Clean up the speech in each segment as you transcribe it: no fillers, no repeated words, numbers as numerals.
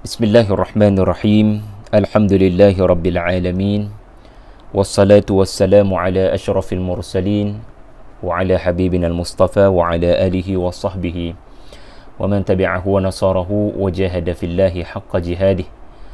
Bismillahirrahmanirrahim. Alhamdulillahi rabbil alamin. Wassalatu wassalamu ala asyrafil mursalin wa ala habibina al-mustafa wa ala alihi wa sahbihi wa man tabi'ahu wa nasarahu wa jahada fillahi haqqa jihadih.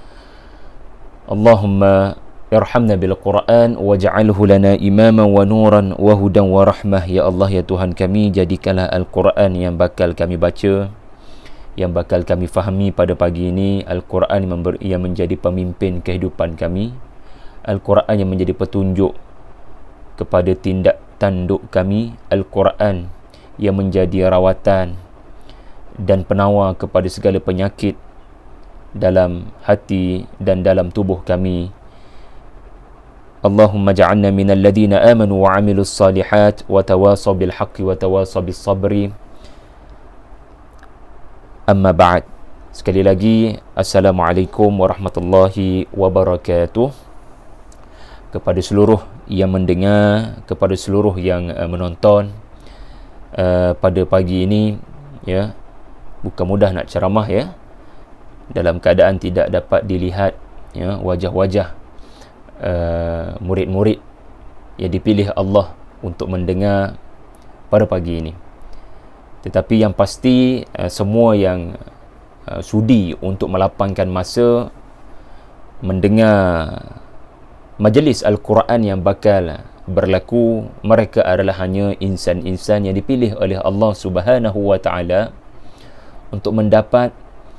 Allahumma irhamna bil Qur'an waj'alhu lana imaman wa nuran wa hudan wa rahmah. Ya Allah, ya Tuhan kami, jadikanlah Al-Quran yang bakal kami baca, yang bakal kami fahami pada pagi ini. Al-Quran yang menjadi pemimpin kehidupan kami, Al-Quran yang menjadi petunjuk kepada tindak tanduk kami, Al-Quran yang menjadi rawatan dan penawar kepada segala penyakit dalam hati dan dalam tubuh kami. Allahumma ja'alna minal ladhina amanu wa amilus salihat wa tawasaw bil haqqi wa tawasaw bis sabri. Amma ba'd. Sekali lagi, Assalamualaikum warahmatullahi wabarakatuh. Kepada seluruh yang mendengar, kepada seluruh yang menonton pada pagi ini, ya, bukan mudah nak ceramah, ya, dalam keadaan tidak dapat dilihat, ya, wajah-wajah murid-murid yang dipilih Allah untuk mendengar pada pagi ini. Tetapi yang pasti, semua yang sudi untuk melapangkan masa mendengar majlis Al-Quran yang bakal berlaku, mereka adalah hanya insan-insan yang dipilih oleh Allah Subhanahu wa Ta'ala untuk mendapat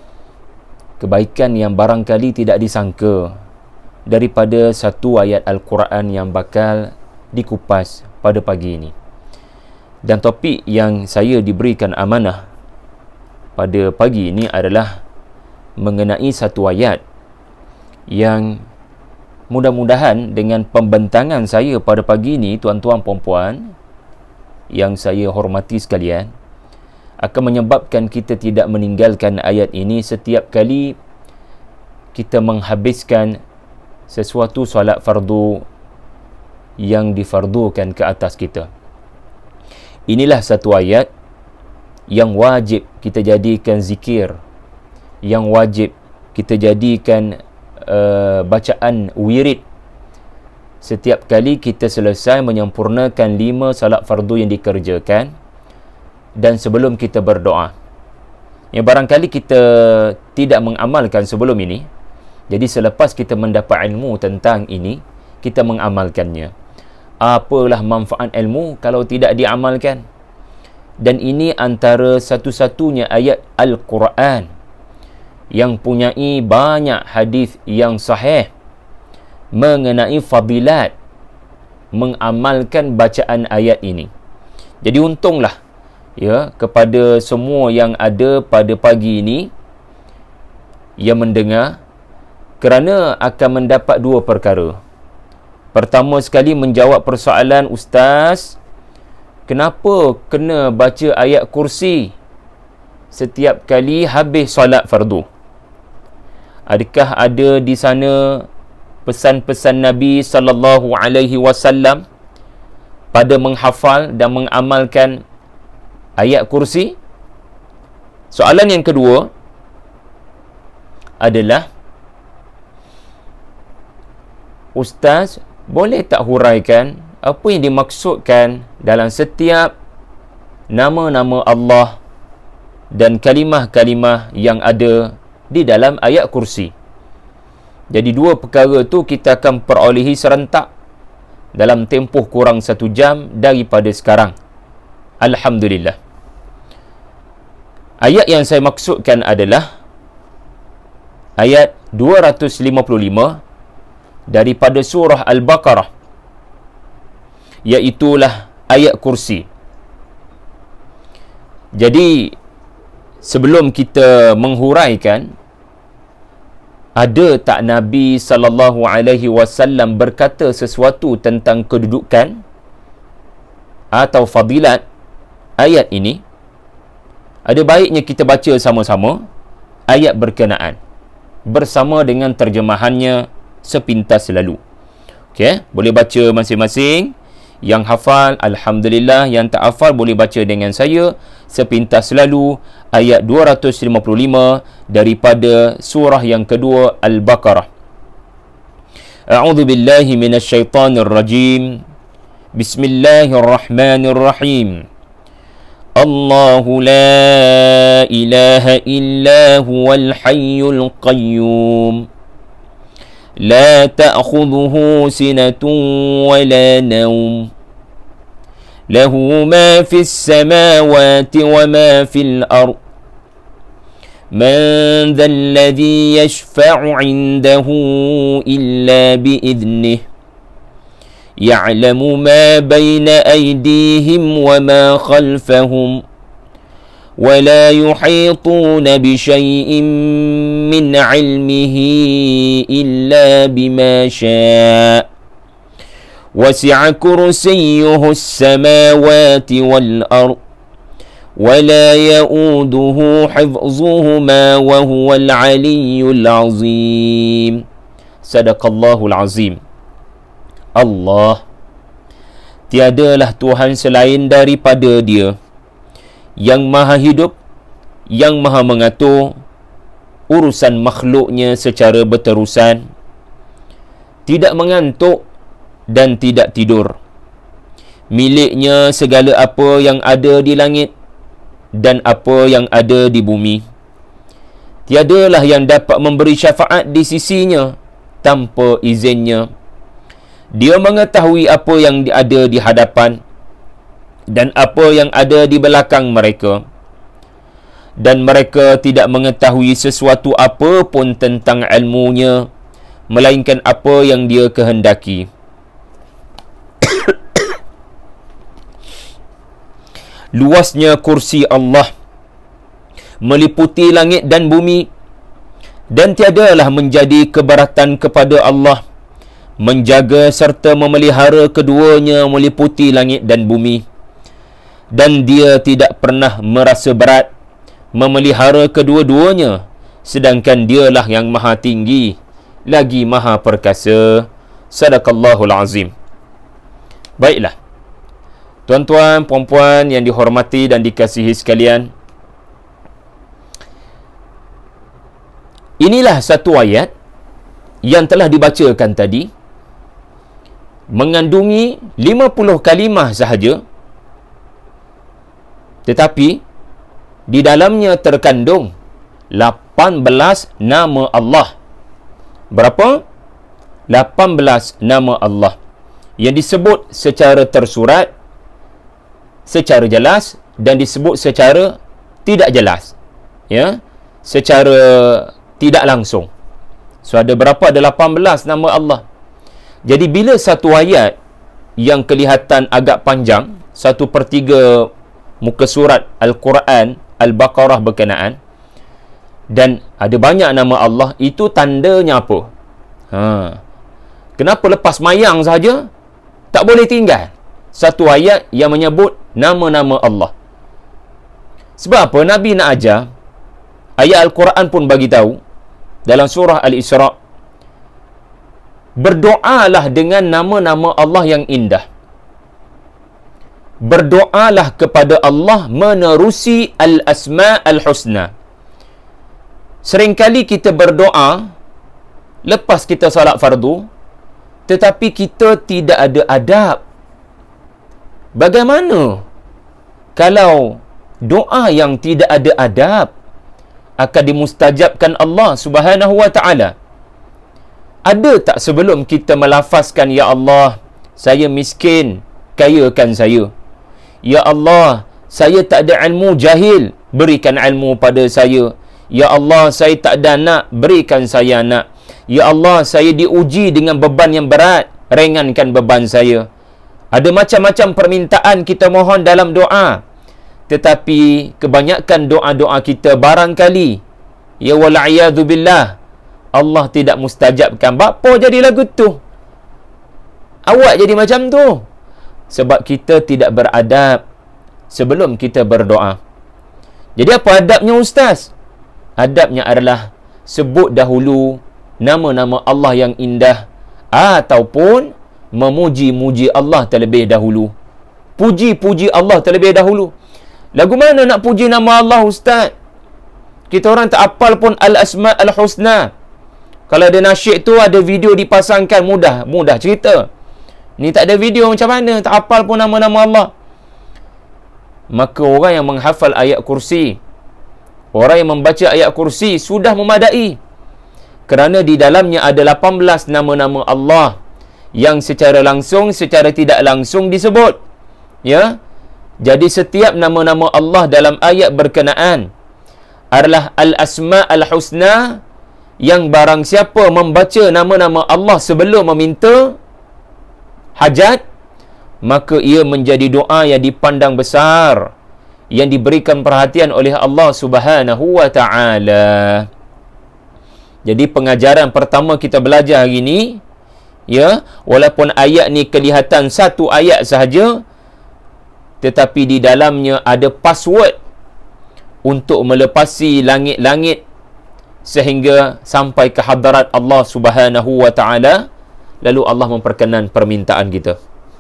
kebaikan yang barangkali tidak disangka daripada satu ayat Al-Quran yang bakal dikupas pada pagi ini. Dan topik yang saya diberikan amanah pada pagi ini adalah mengenai satu ayat yang mudah-mudahan dengan pembentangan saya pada pagi ini, tuan-tuan puan-puan yang saya hormati sekalian, akan menyebabkan kita tidak meninggalkan ayat ini setiap kali kita menghabiskan sesuatu solat fardu yang difardukan ke atas kita. Inilah satu ayat yang wajib kita jadikan zikir, yang wajib kita jadikan bacaan wirid setiap kali kita selesai menyempurnakan 5 salat fardu yang dikerjakan dan sebelum kita berdoa. Yang barangkali kita tidak mengamalkan sebelum ini, jadi selepas kita mendapat ilmu tentang ini, kita mengamalkannya. Apalah manfaat ilmu kalau tidak diamalkan? Dan ini antara satu-satunya ayat Al-Quran yang punyai banyak hadis yang sahih mengenai fadilat mengamalkan bacaan ayat ini. Jadi untunglah, ya, kepada semua yang ada pada pagi ini yang mendengar, kerana akan mendapat 2 perkara. Pertama sekali, menjawab persoalan, Ustaz, kenapa kena baca ayat kursi setiap kali habis solat fardu? Adakah ada di sana pesan-pesan Nabi sallallahu alaihi wasallam pada menghafal dan mengamalkan ayat kursi? Soalan yang kedua adalah, Ustaz, boleh tak huraikan apa yang dimaksudkan dalam setiap nama-nama Allah dan kalimah-kalimah yang ada di dalam ayat kursi? Jadi 2 perkara tu kita akan perolehi serentak dalam tempoh kurang 1 jam daripada sekarang. Alhamdulillah. Ayat yang saya maksudkan adalah ayat 255 daripada surah Al-Baqarah, iaitulah ayat kursi. Jadi sebelum kita menghuraikan, ada tak Nabi sallallahu alaihi wasallam berkata sesuatu tentang kedudukan atau fadilat ayat ini? Ada baiknya kita baca sama-sama ayat berkenaan bersama dengan terjemahannya sepintas lalu. Okey, boleh baca masing-masing. Yang hafal, alhamdulillah. Yang tak hafal boleh baca dengan saya sepintas selalu ayat 255 daripada surah yang kedua Al-Baqarah. A'udzu billahi minasyaitonir rajim. Bismillahirrahmanirrahim. Allahu la ilaha illa huwal hayyul qayyum. لا تأخذه سنة ولا نوم له ما في السماوات وما في الأرض من ذا الذي يشفع عنده إلا بإذنه يعلم ما بين أيديهم وما خلفهم ولا يحيطون بشيء من علمه إلا بما شاء وسع كرسيه السماوات والأرض ولا يؤوده حفظهما وهو العلي العظيم. صدق الله العظيم. Allah, tiadalah Tuhan selain daripada Dia, yang maha hidup, yang maha mengatur urusan makhluknya secara berterusan, tidak mengantuk dan tidak tidur. Miliknya segala apa yang ada di langit dan apa yang ada di bumi. Tiadalah yang dapat memberi syafaat di sisinya tanpa izinnya. Dia mengetahui apa yang ada di hadapan dan apa yang ada di belakang mereka, dan mereka tidak mengetahui sesuatu apa pun tentang ilmunya melainkan apa yang Dia kehendaki. Luasnya kursi Allah meliputi langit dan bumi, dan tiadalah menjadi keberatan kepada Allah menjaga serta memelihara keduanya meliputi langit dan bumi. Dan Dia tidak pernah merasa berat memelihara kedua-duanya, sedangkan Dialah yang maha tinggi lagi maha perkasa. Sadaqallahul azim. Baiklah, tuan-tuan, puan-puan yang dihormati dan dikasihi sekalian, inilah satu ayat yang telah dibacakan tadi, mengandungi 50 kalimah sahaja, tetapi di dalamnya terkandung 18 nama Allah. Berapa? 18 nama Allah yang disebut secara tersurat, secara jelas, dan disebut secara tidak jelas, ya, secara tidak langsung. So ada berapa? Ada 18 nama Allah. Jadi bila satu ayat yang kelihatan agak panjang, 1/3 muka surat Al-Quran Al-Baqarah berkenaan, dan ada banyak nama Allah, itu tandanya apa? Kenapa lepas mayang saja tak boleh tinggal satu ayat yang menyebut nama-nama Allah? Sebab apa? Nabi nak ajar, ayat Al-Quran pun bagi tahu dalam surah Al-Isra', berdoalah dengan nama-nama Allah yang indah. Berdoalah kepada Allah menerusi al-asma' al-husna. Seringkali kita berdoa lepas kita salat fardu, tetapi kita tidak ada adab. Bagaimana kalau doa yang tidak ada adab akan dimustajabkan Allah Subhanahu wa ta'ala? Ada tak sebelum kita melafazkan, ya Allah, saya miskin, kayakan saya. Ya Allah, saya tak ada ilmu, jahil, berikan ilmu pada saya. Ya Allah, saya tak ada anak, berikan saya anak. Ya Allah, saya diuji dengan beban yang berat, ringankan beban saya. Ada macam-macam permintaan kita mohon dalam doa, tetapi kebanyakan doa-doa kita barangkali, ya wal'iyadhu billah, Allah tidak mustajabkan. Bapa jadi lagu tu, awak jadi macam tu, sebab kita tidak beradab sebelum kita berdoa. Jadi apa adabnya, ustaz? Adabnya adalah sebut dahulu nama-nama Allah yang indah, ataupun memuji-muji Allah terlebih dahulu. Puji-puji Allah terlebih dahulu. Lagu mana nak puji nama Allah, Ustaz? Kita orang tak hafal pun Al-Asma' Al-Husna. Kalau ada nasyid tu, ada video dipasangkan, mudah cerita. Ni tak ada video, macam mana? Tak hafal pun nama-nama Allah. Maka orang yang menghafal ayat kursi, orang yang membaca ayat kursi sudah memadai. Kerana di dalamnya ada 18 nama-nama Allah yang secara langsung, secara tidak langsung disebut. Ya. Jadi setiap nama-nama Allah dalam ayat berkenaan adalah Al-Asma' Al-Husna, yang barang siapa membaca nama-nama Allah sebelum meminta hajat, maka ia menjadi doa yang dipandang besar, yang diberikan perhatian oleh Allah Subhanahu wa ta'ala. Jadi pengajaran pertama kita belajar hari ini, ya, walaupun ayat ni kelihatan satu ayat sahaja, tetapi di dalamnya ada password untuk melepasi langit-langit sehingga sampai ke hadarat Allah Subhanahu wa ta'ala. Lalu Allah memperkenan permintaan kita.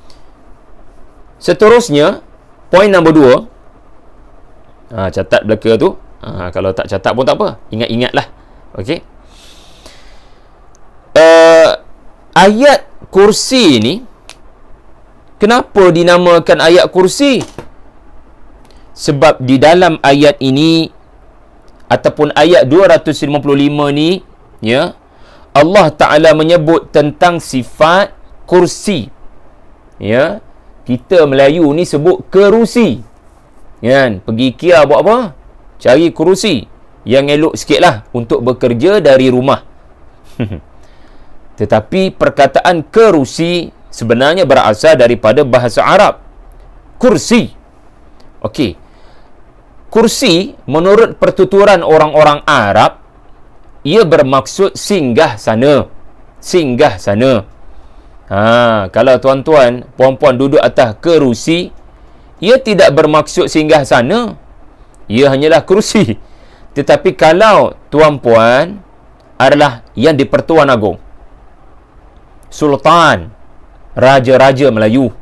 Seterusnya, poin nombor 2. Catat belaka tu. Kalau tak catat pun tak apa, ingat-ingatlah. Okey. Ayat kursi ni, kenapa dinamakan ayat kursi? Sebab di dalam ayat ini ataupun ayat 255 ni, ya, Allah Ta'ala menyebut tentang sifat kursi. Ya, kita Melayu ni sebut kerusi. Kan? Pergi Kia buat apa? Cari kerusi yang elok sikit lah untuk bekerja dari rumah. Tetapi perkataan kerusi sebenarnya berasal daripada bahasa Arab. Kursi. Okey. Kursi menurut pertuturan orang-orang Arab, ia bermaksud singgah sana. Singgah sana. Kalau tuan-tuan, puan-puan duduk atas kerusi, ia tidak bermaksud singgah sana. Ia hanyalah kerusi. Tetapi kalau tuan-puan adalah yang di Pertuan Agong, Sultan, Raja-Raja Melayu,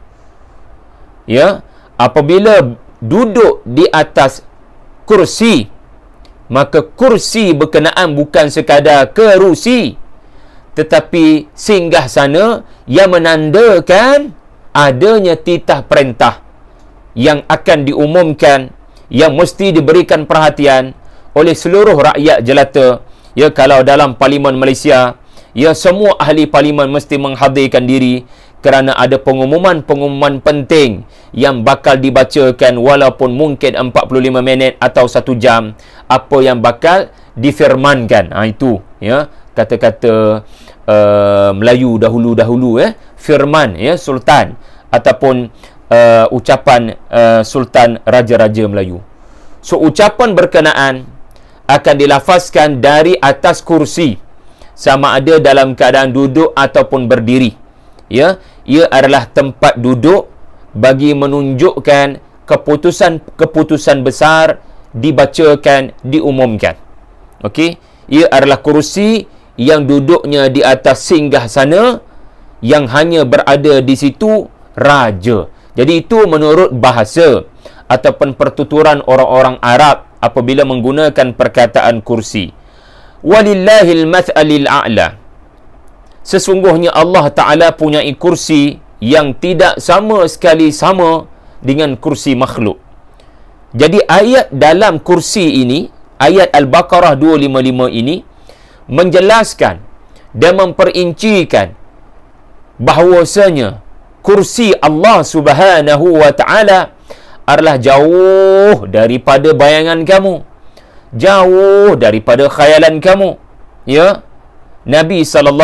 ya, apabila duduk di atas kursi, maka kursi berkenaan bukan sekadar kerusi, tetapi singgah sana yang menandakan adanya titah perintah yang akan diumumkan, yang mesti diberikan perhatian oleh seluruh rakyat jelata. Ya, kalau dalam Parlimen Malaysia, ya, semua ahli parlimen mesti menghadirkan diri kerana ada pengumuman-pengumuman penting yang bakal dibacakan, walaupun mungkin 45 minit atau 1 jam, apa yang bakal difirmankan. Itu, ya, kata-kata Melayu dahulu-dahulu, firman, ya, Sultan ataupun ucapan Sultan Raja-Raja Melayu. So, ucapan berkenaan akan dilafazkan dari atas kursi, sama ada dalam keadaan duduk ataupun berdiri. Ya, ia adalah tempat duduk bagi menunjukkan keputusan-keputusan besar dibacakan, diumumkan. Okey, ia adalah kursi yang duduknya di atas singgah sana, yang hanya berada di situ raja. Jadi itu menurut bahasa ataupun pertuturan orang-orang Arab apabila menggunakan perkataan kursi. Walillahil math'alil a'la. Sesungguhnya Allah Ta'ala punyai kursi yang tidak sama sekali sama dengan kursi makhluk. Jadi ayat dalam kursi ini, ayat Al-Baqarah 255 ini, menjelaskan dan memperincikan bahawasanya kursi Allah Subhanahu wa Ta'ala adalah jauh daripada bayangan kamu, jauh daripada khayalan kamu. Ya, Nabi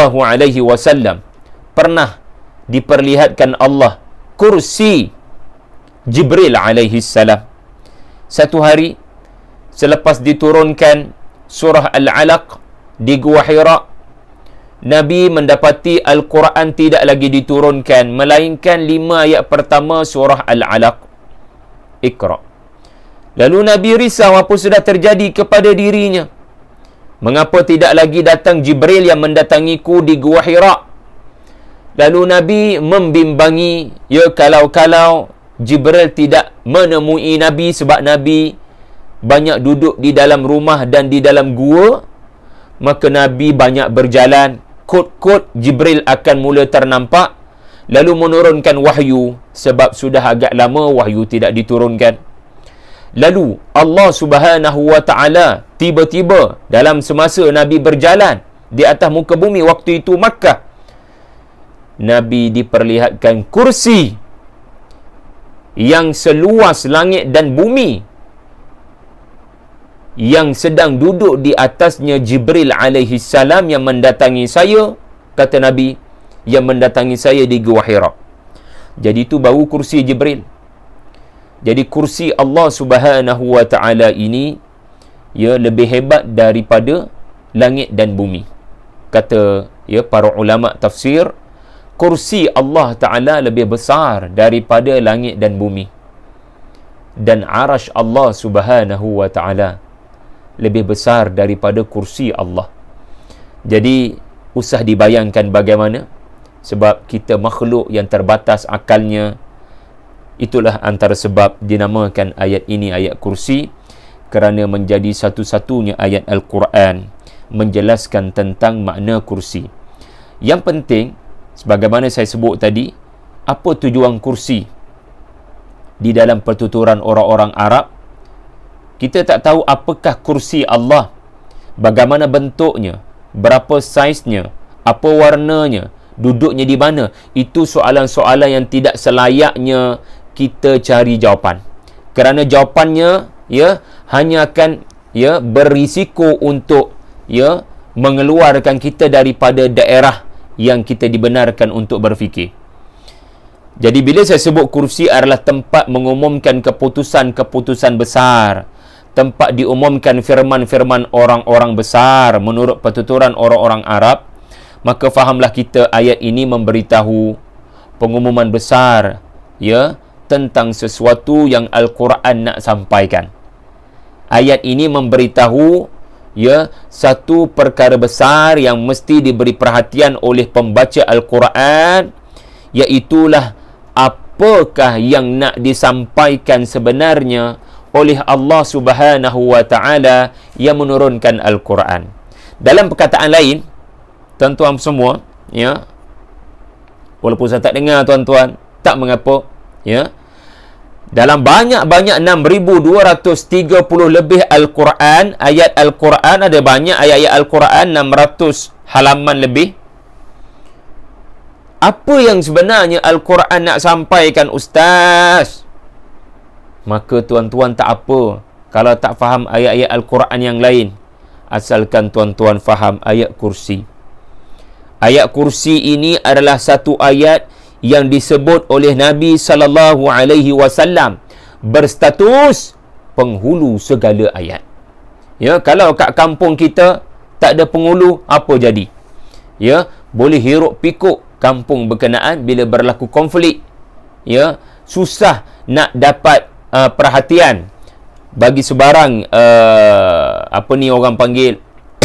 SAW pernah diperlihatkan Allah kursi Jibril alaihi salam. Satu hari selepas diturunkan surah Al-Alaq di Gua Hira, Nabi mendapati Al-Quran tidak lagi diturunkan, melainkan 5 ayat pertama surah Al-Alaq. Iqra. Lalu Nabi risau apa sudah terjadi kepada dirinya. Mengapa tidak lagi datang Jibril yang mendatangiku di Gua Hira? Lalu Nabi membimbangi, ya, kalau Jibril tidak menemui Nabi sebab Nabi banyak duduk di dalam rumah dan di dalam gua, maka Nabi banyak berjalan. Kod-kod Jibril akan mula ternampak, lalu menurunkan wahyu, sebab sudah agak lama wahyu tidak diturunkan. Lalu Allah Subhanahu wa ta'ala tiba-tiba dalam semasa Nabi berjalan di atas muka bumi, waktu itu Makkah, Nabi diperlihatkan kursi yang seluas langit dan bumi, yang sedang duduk di atasnya Jibril alaihi salam yang mendatangi saya, kata Nabi, yang mendatangi saya di Gua Hira. Jadi itu baru kursi Jibril. Jadi kursi Allah Subhanahu wa ta'ala ini, ya, lebih hebat daripada langit dan bumi. Kata, ya, para ulama tafsir, kursi Allah Ta'ala lebih besar daripada langit dan bumi. Dan arash Allah Subhanahu wa ta'ala lebih besar daripada kursi Allah. Jadi usah dibayangkan bagaimana, sebab kita makhluk yang terbatas akalnya. Itulah antara sebab dinamakan ayat ini ayat kursi, kerana menjadi satu-satunya ayat Al-Quran menjelaskan tentang makna kursi. Yang penting, sebagaimana saya sebut tadi, apa tujuan kursi di dalam pertuturan orang-orang Arab? Kita tak tahu apakah kursi Allah, bagaimana bentuknya, berapa saiznya, apa warnanya, duduknya di mana. Itu soalan-soalan yang tidak selayaknya kita cari jawapan, kerana jawapannya, ya, hanya akan, ya, berisiko untuk, ya, mengeluarkan kita daripada daerah yang kita dibenarkan untuk berfikir. Jadi bila saya sebut kursi adalah tempat mengumumkan keputusan-keputusan besar, tempat diumumkan firman-firman orang-orang besar menurut pertuturan orang-orang Arab, maka fahamlah kita ayat ini memberitahu pengumuman besar, ya, tentang sesuatu yang Al-Quran nak sampaikan. Ayat ini memberitahu, ya, satu perkara besar yang mesti diberi perhatian oleh pembaca Al-Quran, iaitulah apakah yang nak disampaikan sebenarnya oleh Allah Subhanahu wa ta'ala yang menurunkan Al-Quran. Dalam perkataan lain, tuan-tuan semua, ya, walaupun saya tak dengar tuan-tuan, tak mengapa, ya, dalam banyak-banyak 6,230 lebih Al-Quran, ayat Al-Quran, ada banyak ayat-ayat Al-Quran, 600 halaman lebih. Apa yang sebenarnya Al-Quran nak sampaikan, Ustaz? Maka tuan-tuan tak apa kalau tak faham ayat-ayat Al-Quran yang lain, asalkan tuan-tuan faham ayat kursi. Ayat kursi ini adalah satu ayat yang disebut oleh Nabi sallallahu alaihi wasallam berstatus penghulu segala ayat. Ya, kalau kat kampung kita tak ada penghulu, apa jadi? Ya, boleh hiruk pikuk kampung berkenaan bila berlaku konflik. Ya, susah nak dapat perhatian bagi sebarang apa ni orang panggil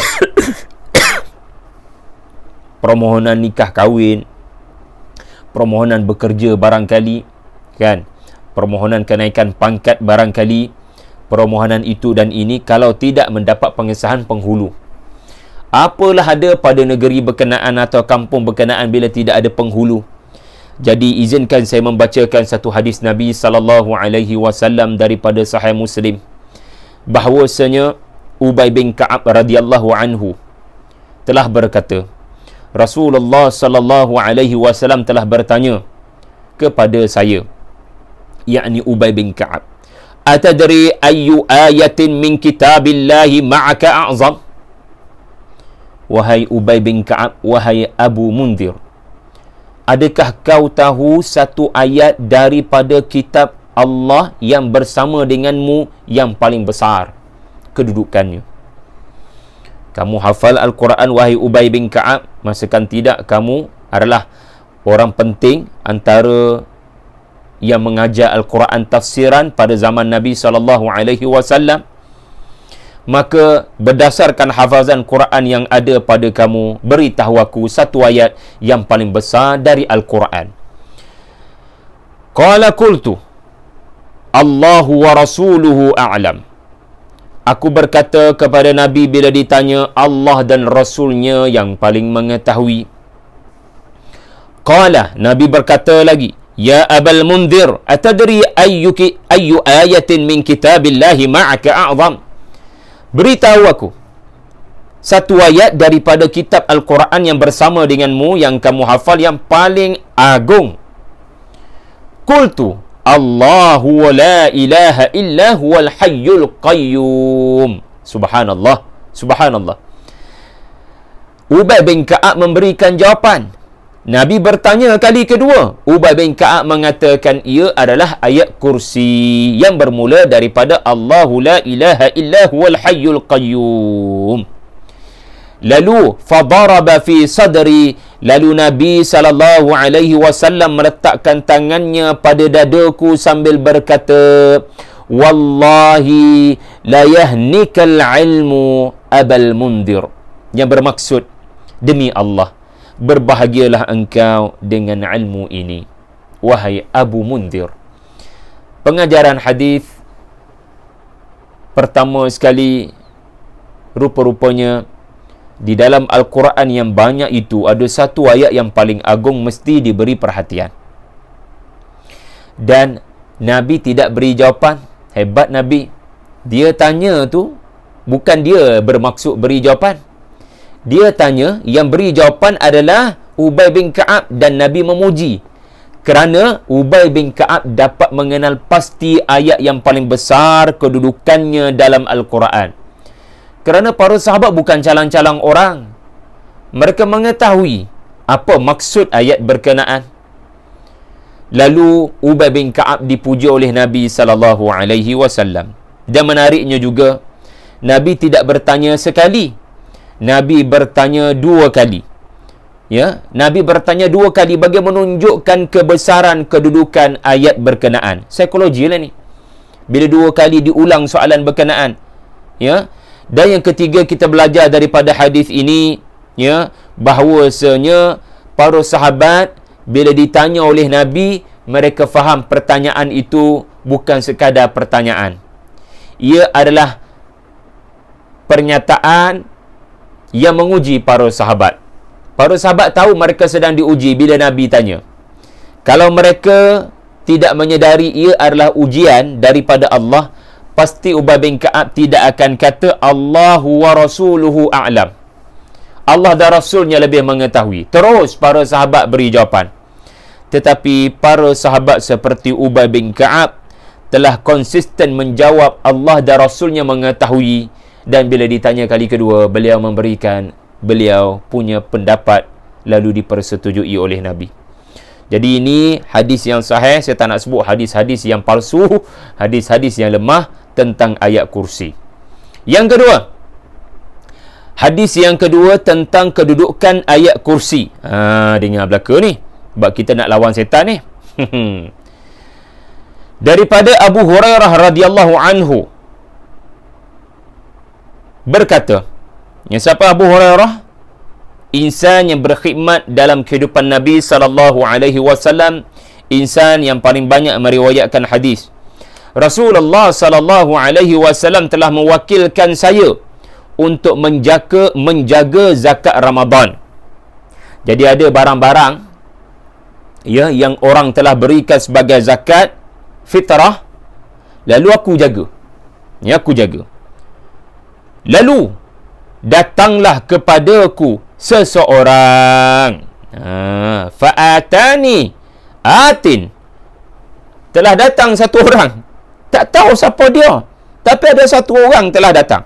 permohonan nikah kahwin, permohonan bekerja barangkali, kan, permohonan kenaikan pangkat barangkali, permohonan itu dan ini, kalau tidak mendapat pengesahan penghulu. Apalah ada pada negeri berkenaan atau kampung berkenaan bila tidak ada penghulu. Jadi izinkan saya membacakan satu hadis Nabi sallallahu alaihi wasallam daripada Sahih Muslim, bahawasanya Ubay bin Ka'ab radhiyallahu anhu telah berkata, Rasulullah sallallahu alaihi wasallam telah bertanya kepada saya, yakni Ubay bin Ka'ab, atadri ayyu ayatin min kitabillahi ma'aka a'zam? Wahai Ubay bin Ka'ab, wahai Abu Munzir, adakah kau tahu satu ayat daripada kitab Allah yang bersama denganmu yang paling besar kedudukannya? Kamu hafal Al-Quran, wahai Ubay bin Ka'ab? Masakan tidak kamu adalah orang penting antara yang mengajar Al-Quran tafsiran pada zaman Nabi sallallahu alaihi wasallam? maka berdasarkan hafazan Quran yang ada pada kamu, beritahu aku satu ayat yang paling besar dari Al-Quran. Qala qultu Allahu wa rasuluhu a'lam. Aku berkata kepada Nabi bila ditanya, Allah dan Rasulnya yang paling mengetahui. Qala, Nabi berkata lagi, Ya Abal Mundhir, atadri ayyu ayatin min kitabillahi ma'aka a'zam? Beritahu aku satu ayat daripada kitab Al-Quran yang bersama denganmu, yang kamu hafal, yang paling agung. Qultu Allahu wa la ilaha illa huwal hayyul qayyum. Subhanallah, subhanallah. Ubay bin Ka'ab memberikan jawapan. Nabi bertanya kali kedua. Ubay bin Ka'ab mengatakan ia adalah ayat kursi yang bermula daripada Allahu la ilaha illa huwal hayyul qayyum. Lalu fadaraba fi sadri, lalu Nabi SAW meletakkan tangannya pada dadaku sambil berkata, Wallahi la yahnikal ilmu Abal Mundhir, yang bermaksud, demi Allah, berbahagialah engkau dengan ilmu ini, wahai Abu Mundhir. Pengajaran hadis pertama sekali, rupa-rupanya di dalam Al-Quran yang banyak itu ada satu ayat yang paling agung mesti diberi perhatian. Dan Nabi tidak beri jawapan. Hebat Nabi. Dia tanya tu, bukan dia bermaksud beri jawapan. Dia tanya, yang beri jawapan adalah Ubay bin Ka'ab, dan Nabi memuji. Kerana Ubay bin Ka'ab dapat mengenal pasti ayat yang paling besar kedudukannya dalam Al-Quran. Kerana para sahabat bukan calang-calang orang. Mereka mengetahui apa maksud ayat berkenaan. Lalu Ubay bin Ka'ab dipuji oleh Nabi SAW. Dan menariknya juga, Nabi tidak bertanya sekali. Nabi bertanya dua kali. Ya, Nabi bertanya dua kali bagi menunjukkan kebesaran kedudukan ayat berkenaan. Psikologi lah ni. Bila dua kali diulang soalan berkenaan. Ya. Dan yang ketiga, kita belajar daripada hadis ini, ya, bahawasanya para sahabat bila ditanya oleh Nabi, mereka faham pertanyaan itu bukan sekadar pertanyaan. Ia adalah pernyataan yang menguji para sahabat. Para sahabat tahu mereka sedang diuji bila Nabi tanya. Kalau mereka tidak menyedari ia adalah ujian daripada Allah, pasti Ubay bin Ka'ab tidak akan kata Allahu wa rasuluhu a'lam. Allah dan Rasulnya lebih mengetahui. Terus para sahabat beri jawapan. Tetapi para sahabat seperti Ubay bin Ka'ab telah konsisten menjawab Allah dan Rasulnya mengetahui. Dan bila ditanya kali kedua, beliau memberikan beliau punya pendapat lalu dipersetujui oleh Nabi. Jadi ini hadis yang sahih. Saya tak nak sebut hadis-hadis yang palsu, hadis-hadis yang lemah tentang ayat kursi. Yang kedua, hadis yang kedua tentang kedudukan ayat kursi. Dengar belaka ni, sebab kita nak lawan setan ni. Daripada Abu Hurairah radhiyallahu anhu berkata, yang siapa Abu Hurairah? Insan yang berkhidmat dalam kehidupan Nabi SAW, insan yang paling banyak meriwayatkan hadis. Rasulullah SAW telah mewakilkan saya untuk menjaga zakat Ramadan. Jadi ada barang-barang, ya, yang orang telah berikan sebagai zakat fitrah, lalu aku jaga. Ya, aku jaga. Lalu datanglah kepadaku seseorang, fa'atani atin, telah datang satu orang, tak tahu siapa dia, tapi ada satu orang telah datang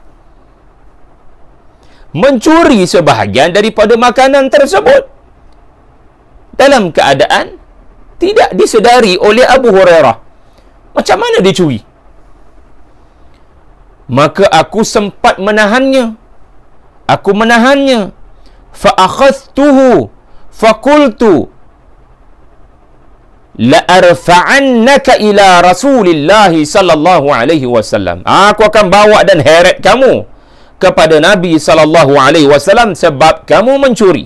mencuri sebahagian daripada makanan tersebut dalam keadaan tidak disedari oleh Abu Hurairah. Macam mana dia curi? Maka aku sempat menahannya. Aku menahannya. Fa'akhadtuhu faqultu la arfa'annaka ila Rasulillah sallallahu alaihi wasallam. Aku akan bawa dan heret kamu kepada Nabi sallallahu alaihi wasallam sebab kamu mencuri.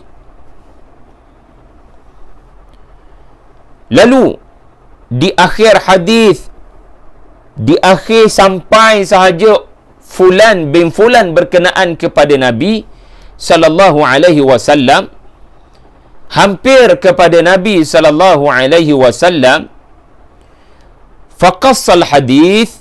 Lalu di akhir hadis, di akhir sampai sahaja fulan bin fulan berkenaan kepada Nabi sallallahu alaihi wasallam, hampir kepada Nabi sallallahu alaihi wasallam, faqassal hadis,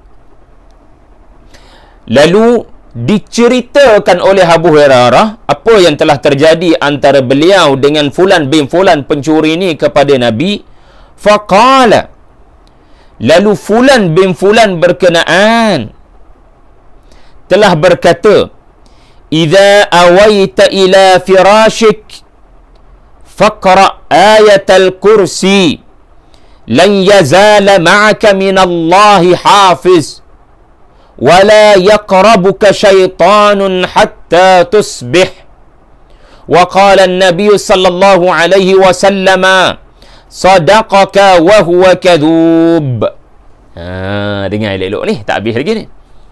lalu diceritakan oleh Abu Hurairah apa yang telah terjadi antara beliau dengan fulan bin fulan pencuri ini kepada Nabi. Faqala, lalu fulan bin fulan berkenaan telah berkata, idza awaita ila firashik faqra ayatal kursi lan yazala ma'aka minallahi hafiz ولا يقربك شيطان حتى تصبح وقال النبي صلى الله عليه وسلم صدقك وهو كذوب. Dengar elok-elok ni, tak habis lagi ni.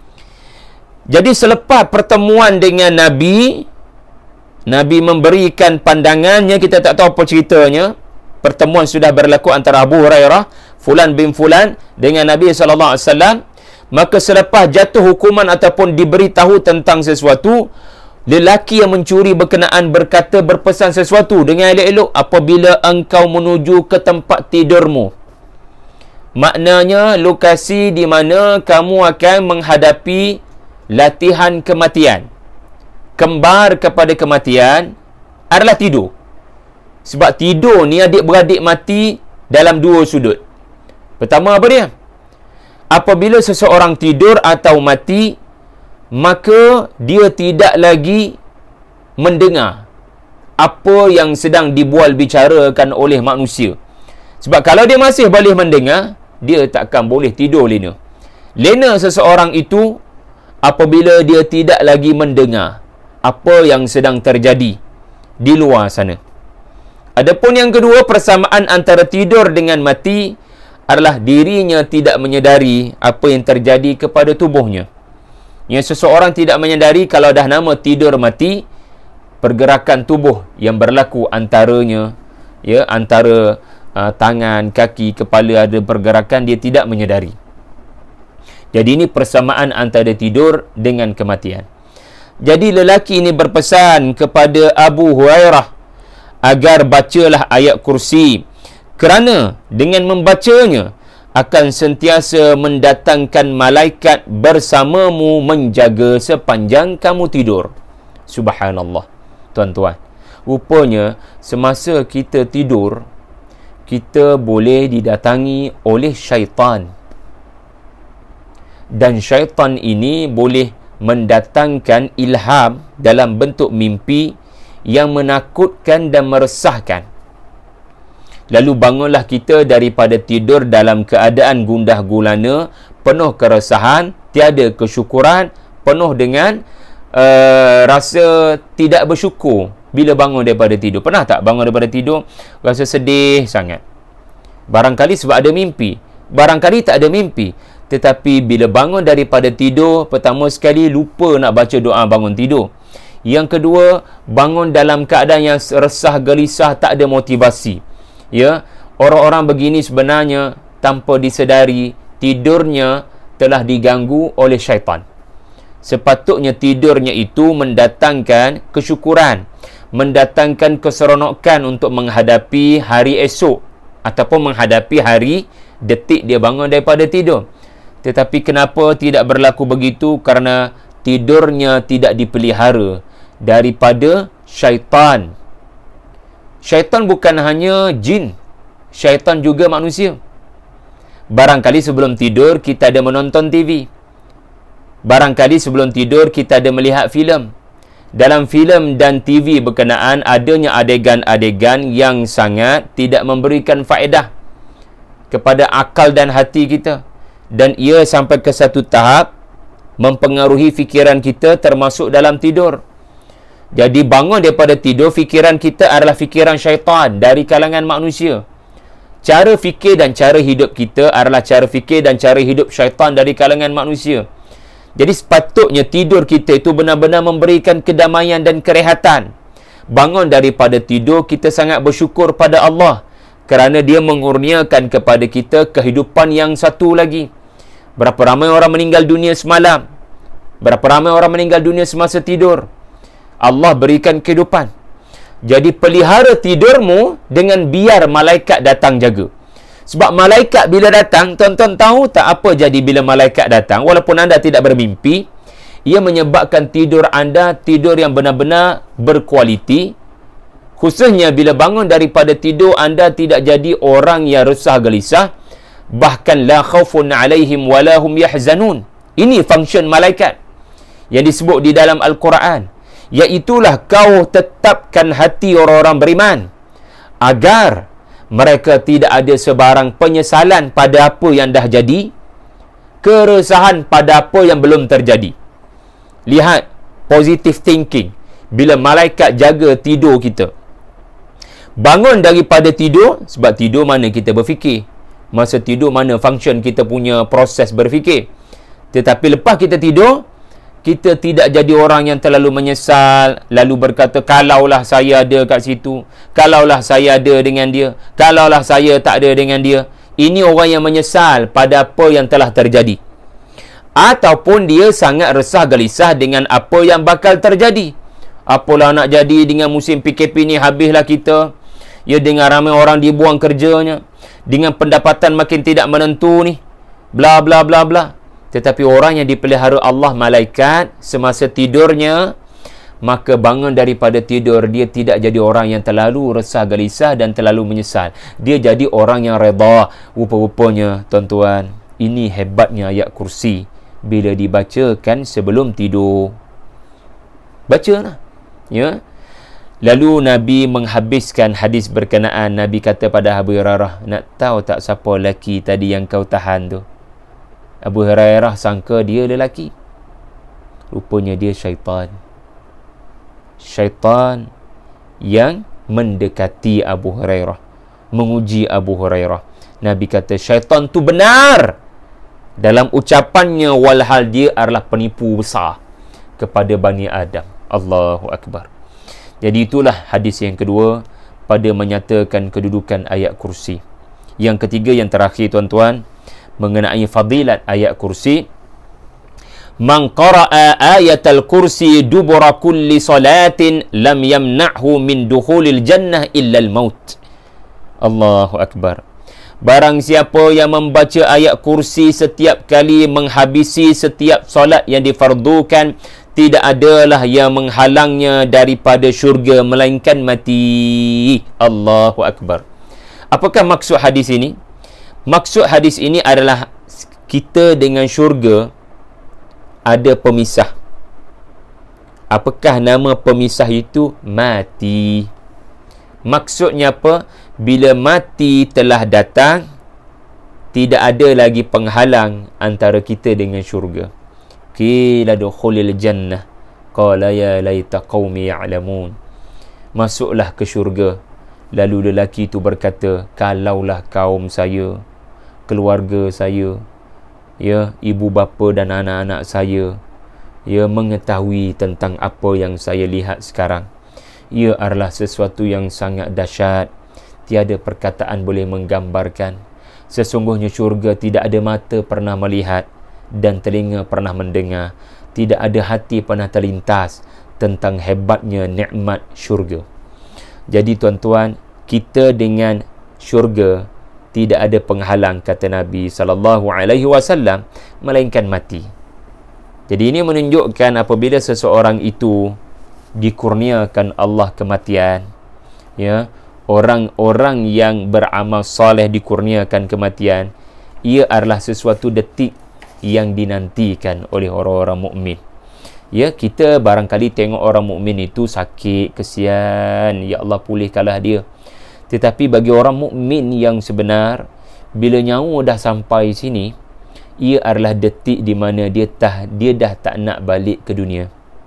Jadi selepas pertemuan dengan Nabi, Nabi memberikan pandangannya, kita tak tahu apa ceritanya. Pertemuan sudah berlaku antara Abu Hurairah, fulan bin fulan dengan Nabi sallallahu alaihi wasallam. Maka selepas jatuh hukuman ataupun diberitahu tentang sesuatu, lelaki yang mencuri berkenaan berkata, berpesan sesuatu dengan elok-elok, apabila engkau menuju ke tempat tidurmu, maknanya lokasi di mana kamu akan menghadapi latihan kematian. Kembar kepada kematian adalah tidur. Sebab tidur ni adik-beradik mati dalam dua sudut. Pertama apa dia? Apabila seseorang tidur atau mati, maka dia tidak lagi mendengar apa yang sedang dibual bicarakan oleh manusia. Sebab kalau dia masih boleh mendengar, dia takkan boleh tidur lena. Lena seseorang itu apabila dia tidak lagi mendengar apa yang sedang terjadi di luar sana. Adapun yang kedua, persamaan antara tidur dengan mati adalah dirinya tidak menyedari apa yang terjadi kepada tubuhnya. Yang seseorang tidak menyedari kalau dah nama tidur mati, pergerakan tubuh yang berlaku antaranya, ya, antara tangan, kaki, kepala ada pergerakan, dia tidak menyedari. Jadi ini persamaan antara tidur dengan kematian. Jadi lelaki ini berpesan kepada Abu Hurairah agar bacalah ayat kursi, kerana dengan membacanya akan sentiasa mendatangkan malaikat bersamamu menjaga sepanjang kamu tidur. Subhanallah. Tuan-tuan, rupanya semasa kita tidur, kita boleh didatangi oleh syaitan. Dan syaitan ini boleh mendatangkan ilham dalam bentuk mimpi yang menakutkan dan meresahkan. Lalu bangunlah kita daripada tidur dalam keadaan gundah gulana, penuh keresahan, tiada kesyukuran, penuh dengan rasa tidak bersyukur bila bangun daripada tidur. Pernah tak bangun daripada tidur rasa sedih sangat? Barangkali sebab ada mimpi, barangkali tak ada mimpi. Tetapi bila bangun daripada tidur, pertama sekali lupa nak baca doa bangun tidur. Yang kedua, bangun dalam keadaan yang resah, gelisah, tak ada motivasi. Ya, orang-orang begini sebenarnya tanpa disedari tidurnya telah diganggu oleh syaitan. Sepatutnya tidurnya itu mendatangkan kesyukuran, mendatangkan keseronokan untuk menghadapi hari esok ataupun menghadapi hari detik dia bangun daripada tidur. Tetapi kenapa tidak berlaku begitu? Kerana tidurnya tidak dipelihara daripada syaitan. Syaitan bukan hanya jin, syaitan juga manusia. Barangkali sebelum tidur kita ada menonton TV. Barangkali sebelum tidur kita ada melihat filem. Dalam filem dan TV berkenaan adanya adegan-adegan yang sangat tidak memberikan faedah kepada akal dan hati kita. Dan ia sampai ke satu tahap mempengaruhi fikiran kita termasuk dalam tidur. Jadi bangun daripada tidur, fikiran kita adalah fikiran syaitan dari kalangan manusia. Cara fikir dan cara hidup kita adalah cara fikir dan cara hidup syaitan dari kalangan manusia. Jadi sepatutnya tidur kita itu benar-benar memberikan kedamaian dan kerehatan. Bangun daripada tidur, kita sangat bersyukur pada Allah kerana Dia mengurniakan kepada kita kehidupan yang satu lagi. Berapa ramai orang meninggal dunia semalam? Berapa ramai orang meninggal dunia semasa tidur? Allah berikan kehidupan. Jadi pelihara tidurmu dengan biar malaikat datang jaga. Sebab malaikat bila datang, tuan-tuan tahu tak apa jadi bila malaikat datang? Walaupun anda tidak bermimpi, ia menyebabkan tidur anda tidur yang benar-benar berkualiti. Khususnya bila bangun daripada tidur, anda tidak jadi orang yang resah gelisah. Bahkan la khaufun alaihim walahum yahzanun. Ini function malaikat yang disebut di dalam Al-Quran. Iaitulah kau tetapkan hati orang-orang beriman agar mereka tidak ada sebarang penyesalan pada apa yang dah jadi, keresahan pada apa yang belum terjadi. Lihat, positive thinking. Bila malaikat jaga tidur kita. Bangun daripada tidur, sebab tidur mana kita berfikir. Masa tidur mana function kita punya proses berfikir. Tetapi lepas kita tidur, kita tidak jadi orang yang terlalu menyesal, lalu berkata, kalaulah saya ada kat situ, kalaulah saya ada dengan dia, kalaulah saya tak ada dengan dia. Ini orang yang menyesal pada apa yang telah terjadi. Ataupun dia sangat resah gelisah dengan apa yang bakal terjadi. Apalah nak jadi dengan musim PKP ni, habislah kita. Ya, dengan ramai orang dibuang kerjanya, dengan pendapatan makin tidak menentu ni, bla bla bla bla. Tetapi orang yang dipelihara Allah malaikat semasa tidurnya, maka bangun daripada tidur, dia tidak jadi orang yang terlalu resah gelisah dan terlalu menyesal. Dia jadi orang yang redha. Rupa-rupanya, tuan-tuan, ini hebatnya ayat kursi bila dibacakan sebelum tidur. Bacalah. Ya. Lalu Nabi menghabiskan hadis berkenaan. Nabi kata pada Abu Hurairah, nak tahu tak siapa lelaki tadi yang kau tahan tu? Abu Hurairah sangka dia lelaki. Rupanya dia syaitan. Syaitan yang mendekati Abu Hurairah, menguji Abu Hurairah. Nabi kata syaitan tu benar dalam ucapannya, walhal dia adalah penipu besar kepada Bani Adam. Allahu Akbar. Jadi itulah hadis yang kedua pada menyatakan kedudukan ayat kursi. Yang ketiga, yang terakhir tuan-tuan, mengenai fadilat ayat kursi. Man qara'a ayatal kursi dubura kulli salatin lam yamna'hu min dukhulil jannah illa al-maut. Allahu Akbar. Barang siapa yang membaca ayat kursi setiap kali menghabisi setiap solat yang difardukan, tidak adalah yang menghalangnya daripada syurga melainkan mati. Allahu Akbar. Apakah maksud hadis ini? Maksud hadis ini adalah kita dengan syurga ada pemisah. Apakah nama pemisah itu? Mati. Maksudnya apa? Bila mati telah datang, tidak ada lagi penghalang antara kita dengan syurga. Qila dukhulil jannah qala ya laita qaumi ya'lamun. Masuklah ke syurga. Lalu lelaki itu berkata, kalaulah kaum saya, keluarga saya, ya, ibu bapa dan anak-anak saya, ya, mengetahui tentang apa yang saya lihat sekarang. Ia adalah sesuatu yang sangat dahsyat. Tiada perkataan boleh menggambarkan. Sesungguhnya syurga tidak ada mata pernah melihat dan telinga pernah mendengar. Tidak ada hati pernah terlintas tentang hebatnya nikmat syurga. Jadi tuan-tuan, kita dengan syurga tidak ada penghalang, kata Nabi SAW, melainkan mati. Jadi ini menunjukkan apabila seseorang itu dikurniakan Allah kematian, ya, orang-orang yang beramal soleh dikurniakan kematian, ia adalah sesuatu detik yang dinantikan oleh orang-orang mukmin. Ya, kita barangkali tengok orang mukmin itu sakit, kesian, ya Allah pulihkanlah dia. Tetapi bagi orang mukmin yang sebenar, bila nyawa dah sampai sini, ia adalah detik di mana dia dah tak nak balik ke dunia.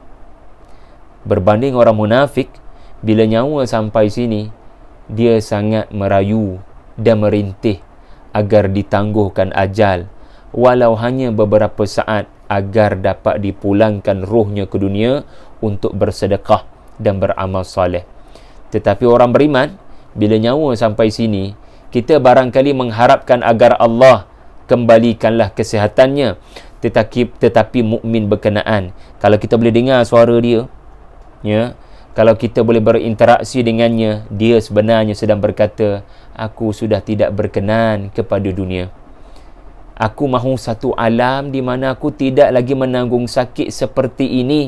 Berbanding orang munafik, bila nyawa sampai sini, dia sangat merayu dan merintih agar ditangguhkan ajal, walau hanya beberapa saat agar dapat dipulangkan rohnya ke dunia untuk bersedekah dan beramal soleh. Tetapi orang beriman, bila nyawa sampai sini, kita barangkali mengharapkan agar Allah kembalikanlah kesihatannya. Tetapi mukmin berkenaan, kalau kita boleh dengar suara dia, ya, kalau kita boleh berinteraksi dengannya, dia sebenarnya sedang berkata, aku sudah tidak berkenan kepada dunia. Aku mahu satu alam di mana aku tidak lagi menanggung sakit seperti ini.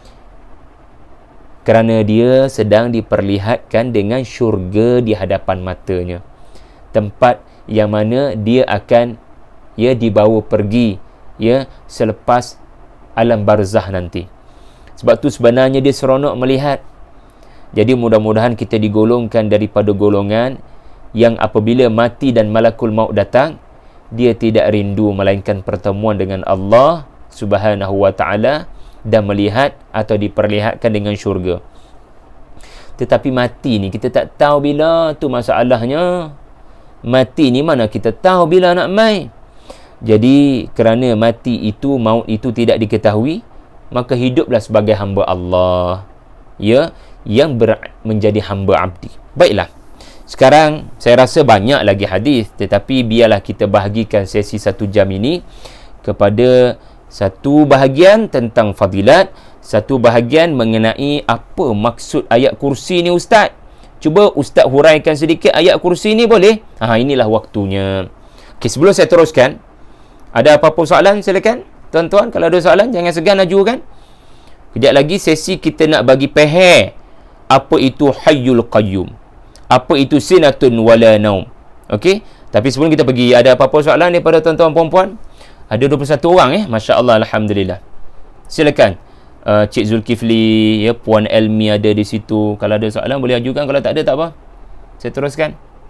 Kerana dia sedang diperlihatkan dengan syurga di hadapan matanya. Tempat yang mana dia akan dibawa pergi selepas alam barzah nanti. Sebab tu sebenarnya dia seronok melihat. Jadi mudah-mudahan kita digolongkan daripada golongan yang apabila mati dan malakul maut datang, dia tidak rindu melainkan pertemuan dengan Allah Subhanahu wa ta'ala dan melihat atau diperlihatkan dengan syurga. Tetapi mati ni kita tak tahu bila tu masalahnya. Mati ni mana kita tahu bila nak mai. Jadi kerana mati itu, maut itu tidak diketahui, maka hiduplah sebagai hamba Allah, yang menjadi hamba abdi. Baiklah, sekarang saya rasa banyak lagi hadis, tetapi biarlah kita bahagikan sesi 1 jam ini kepada satu bahagian tentang fadilat, satu bahagian mengenai apa maksud ayat kursi ni Ustaz. Cuba Ustaz huraikan sedikit ayat kursi ni boleh? Inilah waktunya. Okey, sebelum saya teruskan, ada apa-apa soalan silakan tuan-tuan. Kalau ada soalan jangan segan ajukan. Kejap lagi sesi kita nak bagi peher apa itu Hayyul Qayyum, apa itu sinatun wala naum. Okey, tapi sebelum kita pergi, ada apa-apa soalan daripada tuan-tuan puan-puan? Ada 21 orang masya-Allah, alhamdulillah. Silakan. Cik Zulkifli, Puan Elmi ada di situ. Kalau ada soalan boleh ajukan, kalau tak ada tak apa. Saya teruskan.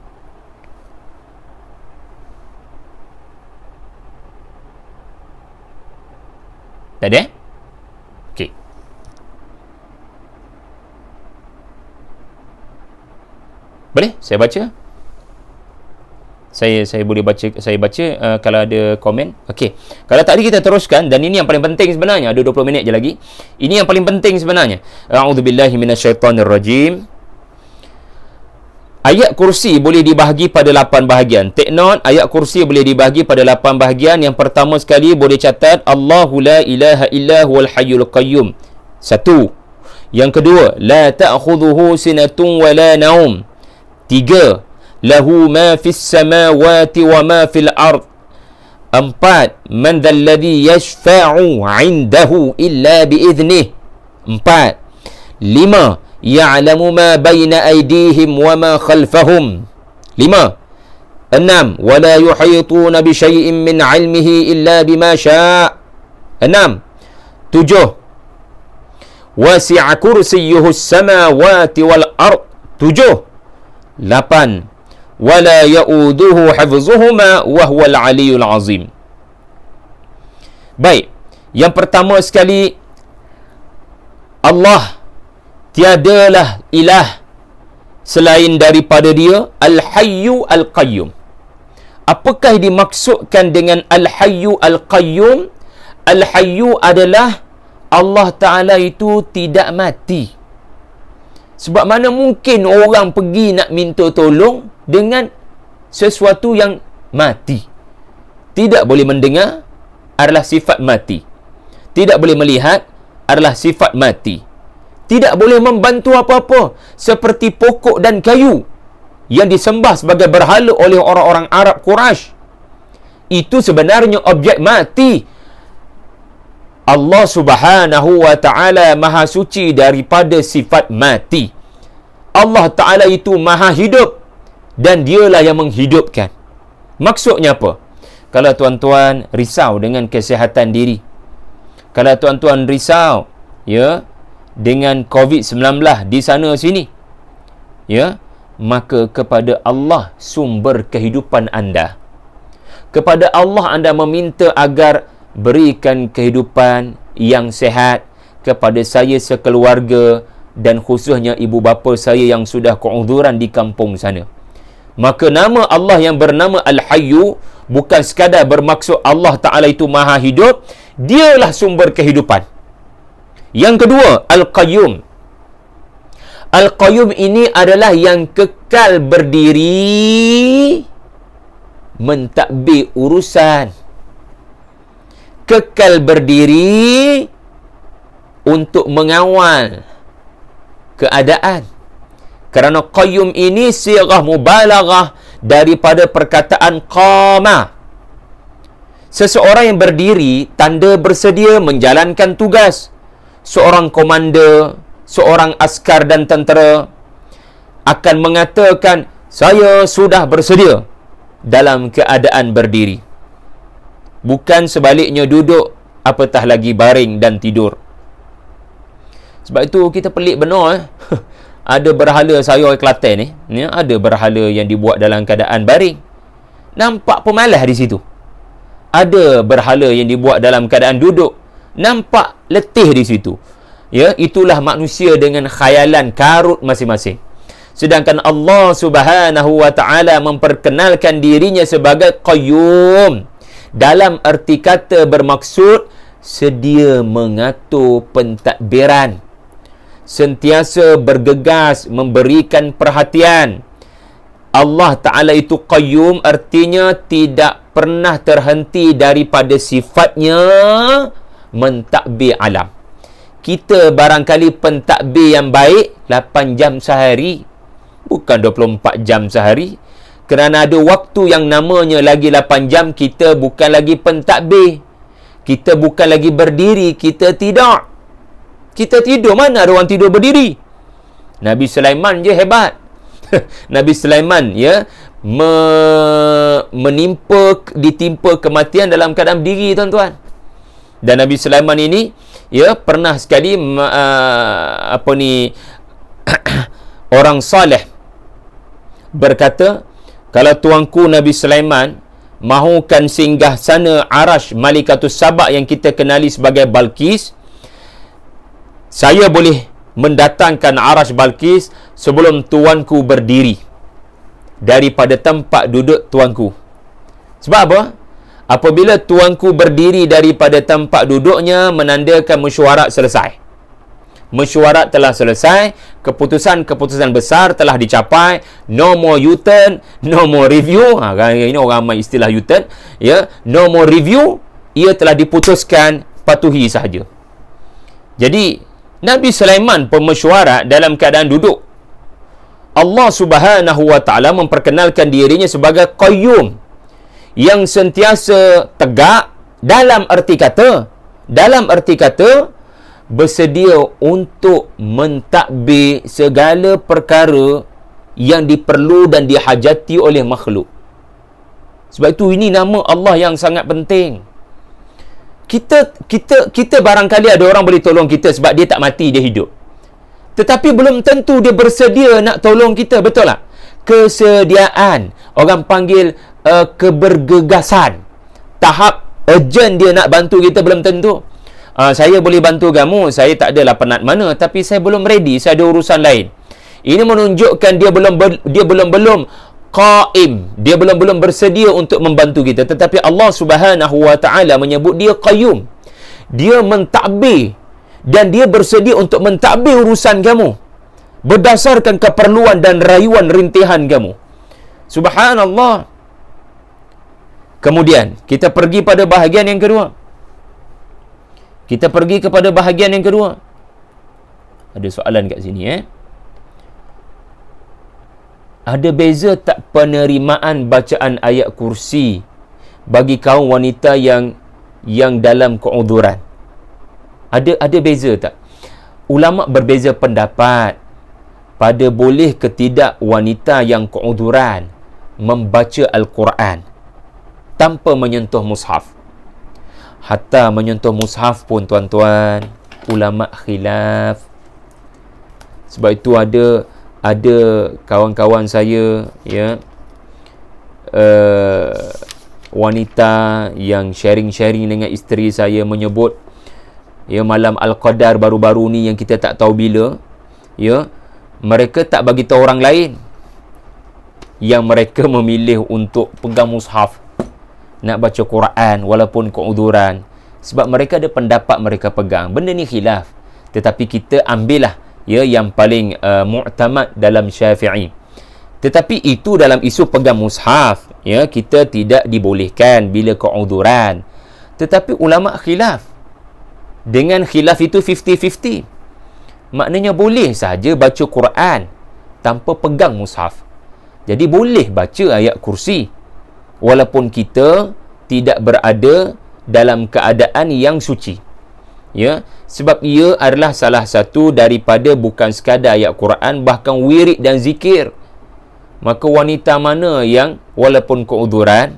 Tak ada? Okey. Boleh saya baca? Saya boleh baca, kalau ada komen. Okey. Kalau tak ada kita teruskan, dan ini yang paling penting sebenarnya. Ada 20 minit je lagi. Ini yang paling penting sebenarnya. A'udzubillahi minasyaitonirrajim. Ayat kursi boleh dibahagi pada 8 bahagian. Take note, ayat kursi boleh dibahagi pada 8 bahagian. Yang pertama sekali boleh catat Allahu la ilaha illa huwal hayyul qayyum. 1. Yang kedua, la ta'khudhuhu sinatun wa la naum. 3. Lahu ma fis samawati wa ma fil ard. 4. Man dhal ladzi yashfa'u 'indahu illa bi idhnih. 4. 5. Ya'lamu ma baina aydihim wa ma khalfahum. 5. 6. Wa la yuhituna bi syai'in min 'ilmihi illa bima syaa'. 6. 7. Wasi'a kursiyyuhu as-samawati wal ard. 7. 8. Wala ya'uduhu hifzuhuma wa huwal 'aliyyul 'azim. Baik, yang pertama sekali, Allah tiadalah ilah selain daripada dia, Al-Hayyu Al-Qayyum. Apakah dimaksudkan dengan Al-Hayyu Al-Qayyum? Al-Hayyu adalah Allah Ta'ala itu tidak mati. Sebab mana mungkin orang pergi nak minta tolong dengan sesuatu yang mati. Tidak boleh mendengar adalah sifat mati. Tidak boleh melihat adalah sifat mati. Tidak boleh membantu apa-apa, seperti pokok dan kayu yang disembah sebagai berhala oleh orang-orang Arab Quraisy. Itu sebenarnya objek mati. Allah Subhanahu wa ta'ala maha suci daripada sifat mati. Allah Ta'ala itu maha hidup dan dialah yang menghidupkan. Maksudnya apa? Kalau tuan-tuan risau dengan kesihatan diri, kalau tuan-tuan risau dengan COVID-19 di sana sini, maka kepada Allah sumber kehidupan anda. Kepada Allah anda meminta agar berikan kehidupan yang sehat kepada saya sekeluarga, dan khususnya ibu bapa saya yang sudah keuzuran di kampung sana. Maka nama Allah yang bernama Al-Hayyu bukan sekadar bermaksud Allah Ta'ala itu maha hidup. Dialah sumber kehidupan. Yang kedua, Al-Qayyum. Al-Qayyum ini adalah yang kekal berdiri mentadbir urusan. Kekal berdiri untuk mengawal keadaan. Kerana Qayyum ini sirah mubalaghah daripada perkataan qama. Seseorang yang berdiri tanda bersedia menjalankan tugas. Seorang komander, seorang askar dan tentera akan mengatakan, saya sudah bersedia, dalam keadaan berdiri. Bukan sebaliknya duduk, apatah lagi baring dan tidur. Sebab itu kita pelik benar. Ada berhala sayur Kelantan ni, ada berhala yang dibuat dalam keadaan baring. Nampak pemalas di situ. Ada berhala yang dibuat dalam keadaan duduk. Nampak letih di situ. Ya, itulah manusia dengan khayalan karut masing-masing. Sedangkan Allah Subhanahu wa taala memperkenalkan dirinya sebagai Qayyum. Dalam arti kata bermaksud sedia mengatur pentadbiran. Sentiasa bergegas memberikan perhatian. Allah Ta'ala itu Qayyum, artinya tidak pernah terhenti daripada sifatnya mentadbir alam. Kita barangkali pentadbir yang baik 8 jam sehari, bukan 24 jam sehari. Kerana ada waktu yang namanya lagi 8 jam kita bukan lagi pentadbir. Kita bukan lagi berdiri, kita tidak. Kita tidur, mana ada orang tidur berdiri? Nabi Sulaiman je hebat. Nabi Sulaiman ditimpa kematian dalam keadaan berdiri, tuan-tuan. Dan Nabi Sulaiman ini pernah sekali orang saleh berkata, kalau tuanku Nabi Sulaiman mahukan singgah sana Arash Malikatus Sabak yang kita kenali sebagai Balqis, saya boleh mendatangkan Arash Balqis sebelum tuanku berdiri daripada tempat duduk tuanku. Sebab apa? Apabila tuanku berdiri daripada tempat duduknya, menandakan mesyuarat selesai. Mesyuarat telah selesai, keputusan-keputusan besar telah dicapai, no more U-turn, no more review. Ini orang ramai istilah U-turn, no more review, ia telah diputuskan, patuhi sahaja. Jadi Nabi Sulaiman pemesyuarat dalam keadaan duduk. Allah Subhanahu wa taala memperkenalkan dirinya sebagai Qayyum, yang sentiasa tegak dalam arti kata bersedia untuk mentadbir segala perkara yang diperlu dan dihajati oleh makhluk. Sebab itu ini nama Allah yang sangat penting. Kita barangkali ada orang boleh tolong kita sebab dia tak mati, dia hidup. Tetapi belum tentu dia bersedia nak tolong kita, betul tak? Kesediaan, orang panggil kebergegasan. Tahap urgent dia nak bantu kita belum tentu. Saya boleh bantu kamu, saya tak adalah penat mana, tapi saya belum ready, saya ada urusan lain. Ini menunjukkan dia belum qaim, dia belum bersedia untuk membantu kita. Tetapi Allah Subhanahu wa taala menyebut dia Qayyum. Dia mentadbir dan dia bersedia untuk mentadbir urusan kamu berdasarkan keperluan dan rayuan rintihan kamu. Subhanallah. Kemudian kita pergi pada bahagian yang kedua. Kita pergi kepada bahagian yang kedua. Ada soalan kat sini Ada beza tak penerimaan bacaan ayat kursi bagi kaum wanita yang dalam keuzuran? Ada beza tak? Ulama berbeza pendapat pada boleh ke tidak wanita yang keuzuran membaca Al-Quran tanpa menyentuh mushaf. Hatta menyentuh mushaf pun, tuan-tuan, ulama khilaf. Sebab itu ada kawan-kawan saya wanita yang sharing-sharing dengan isteri saya menyebut malam Al-Qadar baru-baru ni yang kita tak tahu bila, mereka tak bagi tahu orang lain yang mereka memilih untuk pegang mushaf nak baca Quran walaupun keuzuran. Sebab mereka ada pendapat mereka pegang. Benda ni khilaf. Tetapi kita ambillah yang paling mu'tamad dalam Syafi'i. Tetapi itu dalam isu pegang mushaf, kita tidak dibolehkan bila keuzuran. Tetapi ulama khilaf. Dengan khilaf itu 50-50. Maknanya boleh saja baca Quran tanpa pegang mushaf. Jadi boleh baca ayat kursi walaupun kita tidak berada dalam keadaan yang suci. Sebab ia adalah salah satu daripada bukan sekadar ayat Quran, bahkan wirid dan zikir. Maka wanita mana yang walaupun keuzuran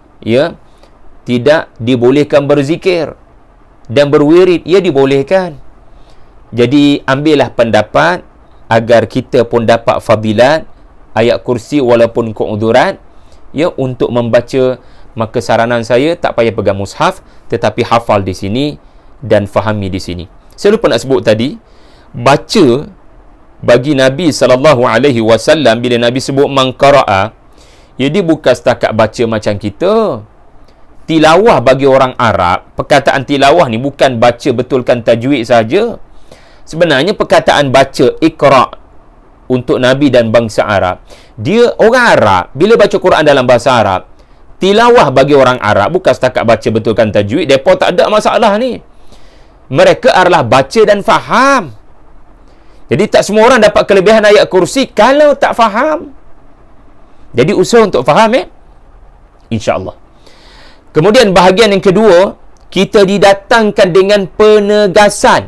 tidak dibolehkan berzikir dan berwirid, ia dibolehkan. Jadi ambillah pendapat agar kita pun dapat fadilat ayat kursi walaupun keuzuran untuk membaca. Maka saranan saya tak payah pegang mushaf, tetapi hafal di sini dan fahami di sini. Saya lupa nak sebut tadi, baca bagi Nabi SAW, bila Nabi sebut man qara'a, dia bukan setakat baca macam kita. Tilawah bagi orang Arab, perkataan tilawah ni bukan baca betulkan tajwid saja. Sebenarnya perkataan baca, iqra' untuk Nabi dan bangsa Arab, dia orang Arab bila baca Quran dalam bahasa Arab, tilawah bagi orang Arab bukan setakat baca betulkan tajwid. Mereka tak ada masalah ni. Mereka adalah baca dan faham. Jadi tak semua orang dapat kelebihan ayat kursi kalau tak faham. Jadi usaha untuk faham, insya-Allah. Kemudian bahagian yang kedua, kita didatangkan dengan penegasan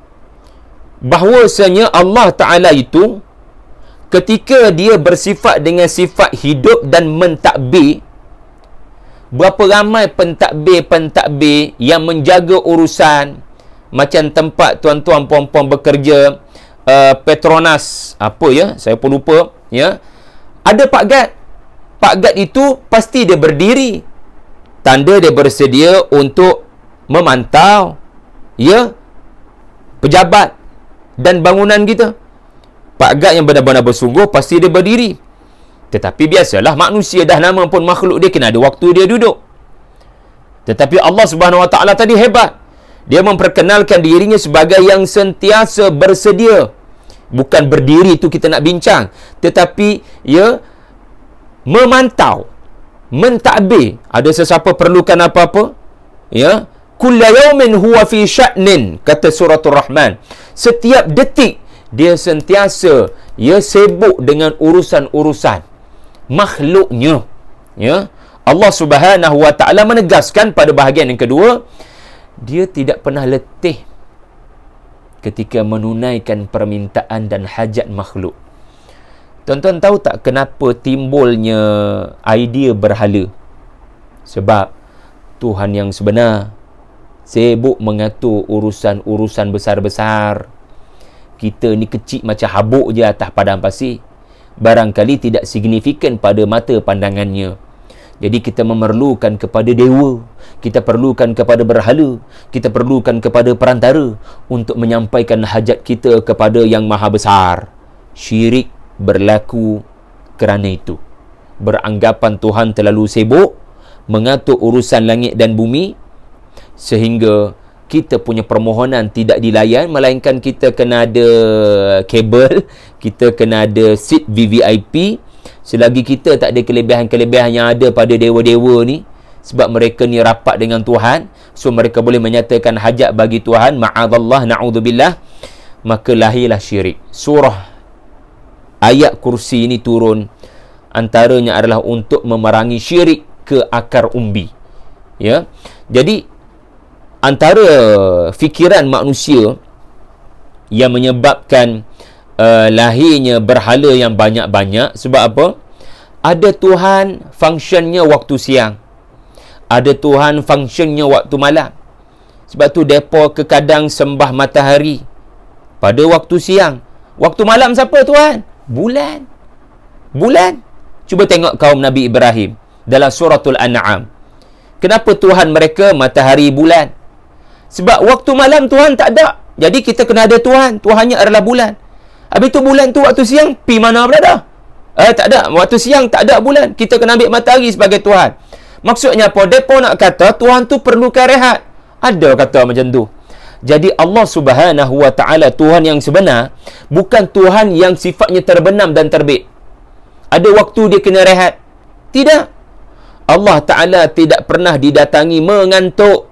bahawasanya Allah Ta'ala itu ketika dia bersifat dengan sifat hidup dan mentadbir, berapa ramai pentadbir yang menjaga urusan, macam tempat tuan-tuan puan-puan bekerja, Petronas saya pun lupa, ada Pak Gad itu pasti dia berdiri, tanda dia bersedia untuk memantau pejabat dan bangunan kita. Pak Gad yang benar-benar bersungguh pasti dia berdiri. Tetapi biasalah manusia dah nama pun makhluk, dia kena ada waktu dia duduk. Tetapi Allah Subhanahu Wa Taala tadi hebat. Dia memperkenalkan dirinya sebagai yang sentiasa bersedia. Bukan berdiri itu kita nak bincang, tetapi memantau, mentadbir. Ada sesiapa perlukan apa-apa, kulla yawmin huwa fi sya'nin, kata suratul Rahman. Setiap detik dia sentiasa sibuk dengan urusan-urusan makhluknya. Allah Subhanahu Wa Taala menegaskan pada bahagian yang kedua, dia tidak pernah letih ketika menunaikan permintaan dan hajat makhluk. Tuan-tuan tahu tak kenapa timbulnya idea berhala? Sebab Tuhan yang sebenar sibuk mengatur urusan-urusan besar-besar. Kita ni kecil macam habuk je atas padang pasir. Barangkali tidak signifikan pada mata pandangannya. Jadi kita memerlukan kepada dewa, kita perlukan kepada berhala, kita perlukan kepada perantara untuk menyampaikan hajat kita kepada yang maha besar. Syirik berlaku kerana itu. Beranggapan Tuhan terlalu sibuk mengatur urusan langit dan bumi, sehingga kita punya permohonan tidak dilayan, melainkan kita kena ada kabel, kita kena ada seat VVIP. Selagi kita tak ada kelebihan-kelebihan yang ada pada dewa-dewa ni, sebab mereka ni rapat dengan Tuhan, so mereka boleh menyatakan hajat bagi Tuhan, ma'adallah, na'udzubillah, maka lahirlah syirik. Surah ayat kursi ini turun, antaranya adalah untuk memerangi syirik ke akar umbi. Jadi antara fikiran manusia yang menyebabkan lahirnya berhala yang banyak-banyak, sebab apa? Ada Tuhan functionnya waktu siang, ada Tuhan functionnya waktu malam. Sebab tu mereka kekadang sembah matahari pada waktu siang. Waktu malam siapa Tuhan? Bulan. Cuba tengok kaum Nabi Ibrahim dalam suratul An'am. Kenapa Tuhan mereka matahari, bulan? Sebab waktu malam Tuhan tak ada, jadi kita kena ada Tuhan. Tuhannya adalah bulan. Habis tu bulan tu waktu siang pi mana berada? Tak ada. Waktu siang tak ada bulan. Kita kena ambil matahari sebagai Tuhan. Maksudnya apa? Mereka nak kata Tuhan tu perlukan rehat. Ada kata macam tu. Jadi Allah Subhanahu wa ta'ala, Tuhan yang sebenar, bukan Tuhan yang sifatnya terbenam dan terbit. Ada waktu dia kena rehat. Tidak. Allah Ta'ala tidak pernah didatangi mengantuk.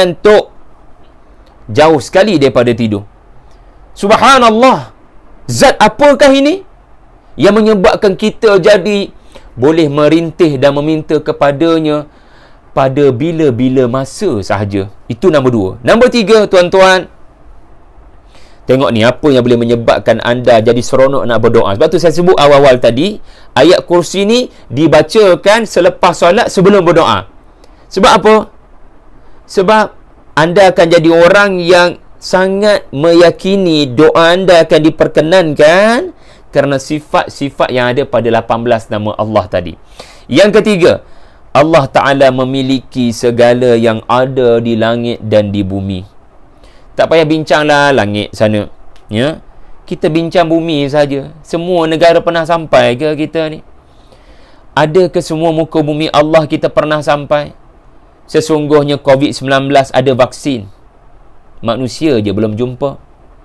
Jauh sekali daripada tidur. Subhanallah. Zat apakah ini yang menyebabkan kita jadi boleh merintih dan meminta kepadanya pada bila-bila masa sahaja? Itu nombor 2. Nombor 3, tuan-tuan, tengok ni apa yang boleh menyebabkan anda jadi seronok nak berdoa. Sebab tu saya sebut awal-awal tadi, ayat kursi ni dibacakan selepas solat sebelum berdoa. Sebab apa? Sebab anda akan jadi orang yang sangat meyakini doa anda akan diperkenankan kerana sifat-sifat yang ada pada 18 nama Allah tadi. Yang ketiga, Allah Ta'ala memiliki segala yang ada di langit dan di bumi. Tak payah bincanglah langit sana, ya. Kita bincang bumi saja. Semua negara pernah sampai ke kita ni? Ada ke semua muka bumi Allah kita pernah sampai? Sesungguhnya COVID-19 ada vaksin. Manusia je belum jumpa.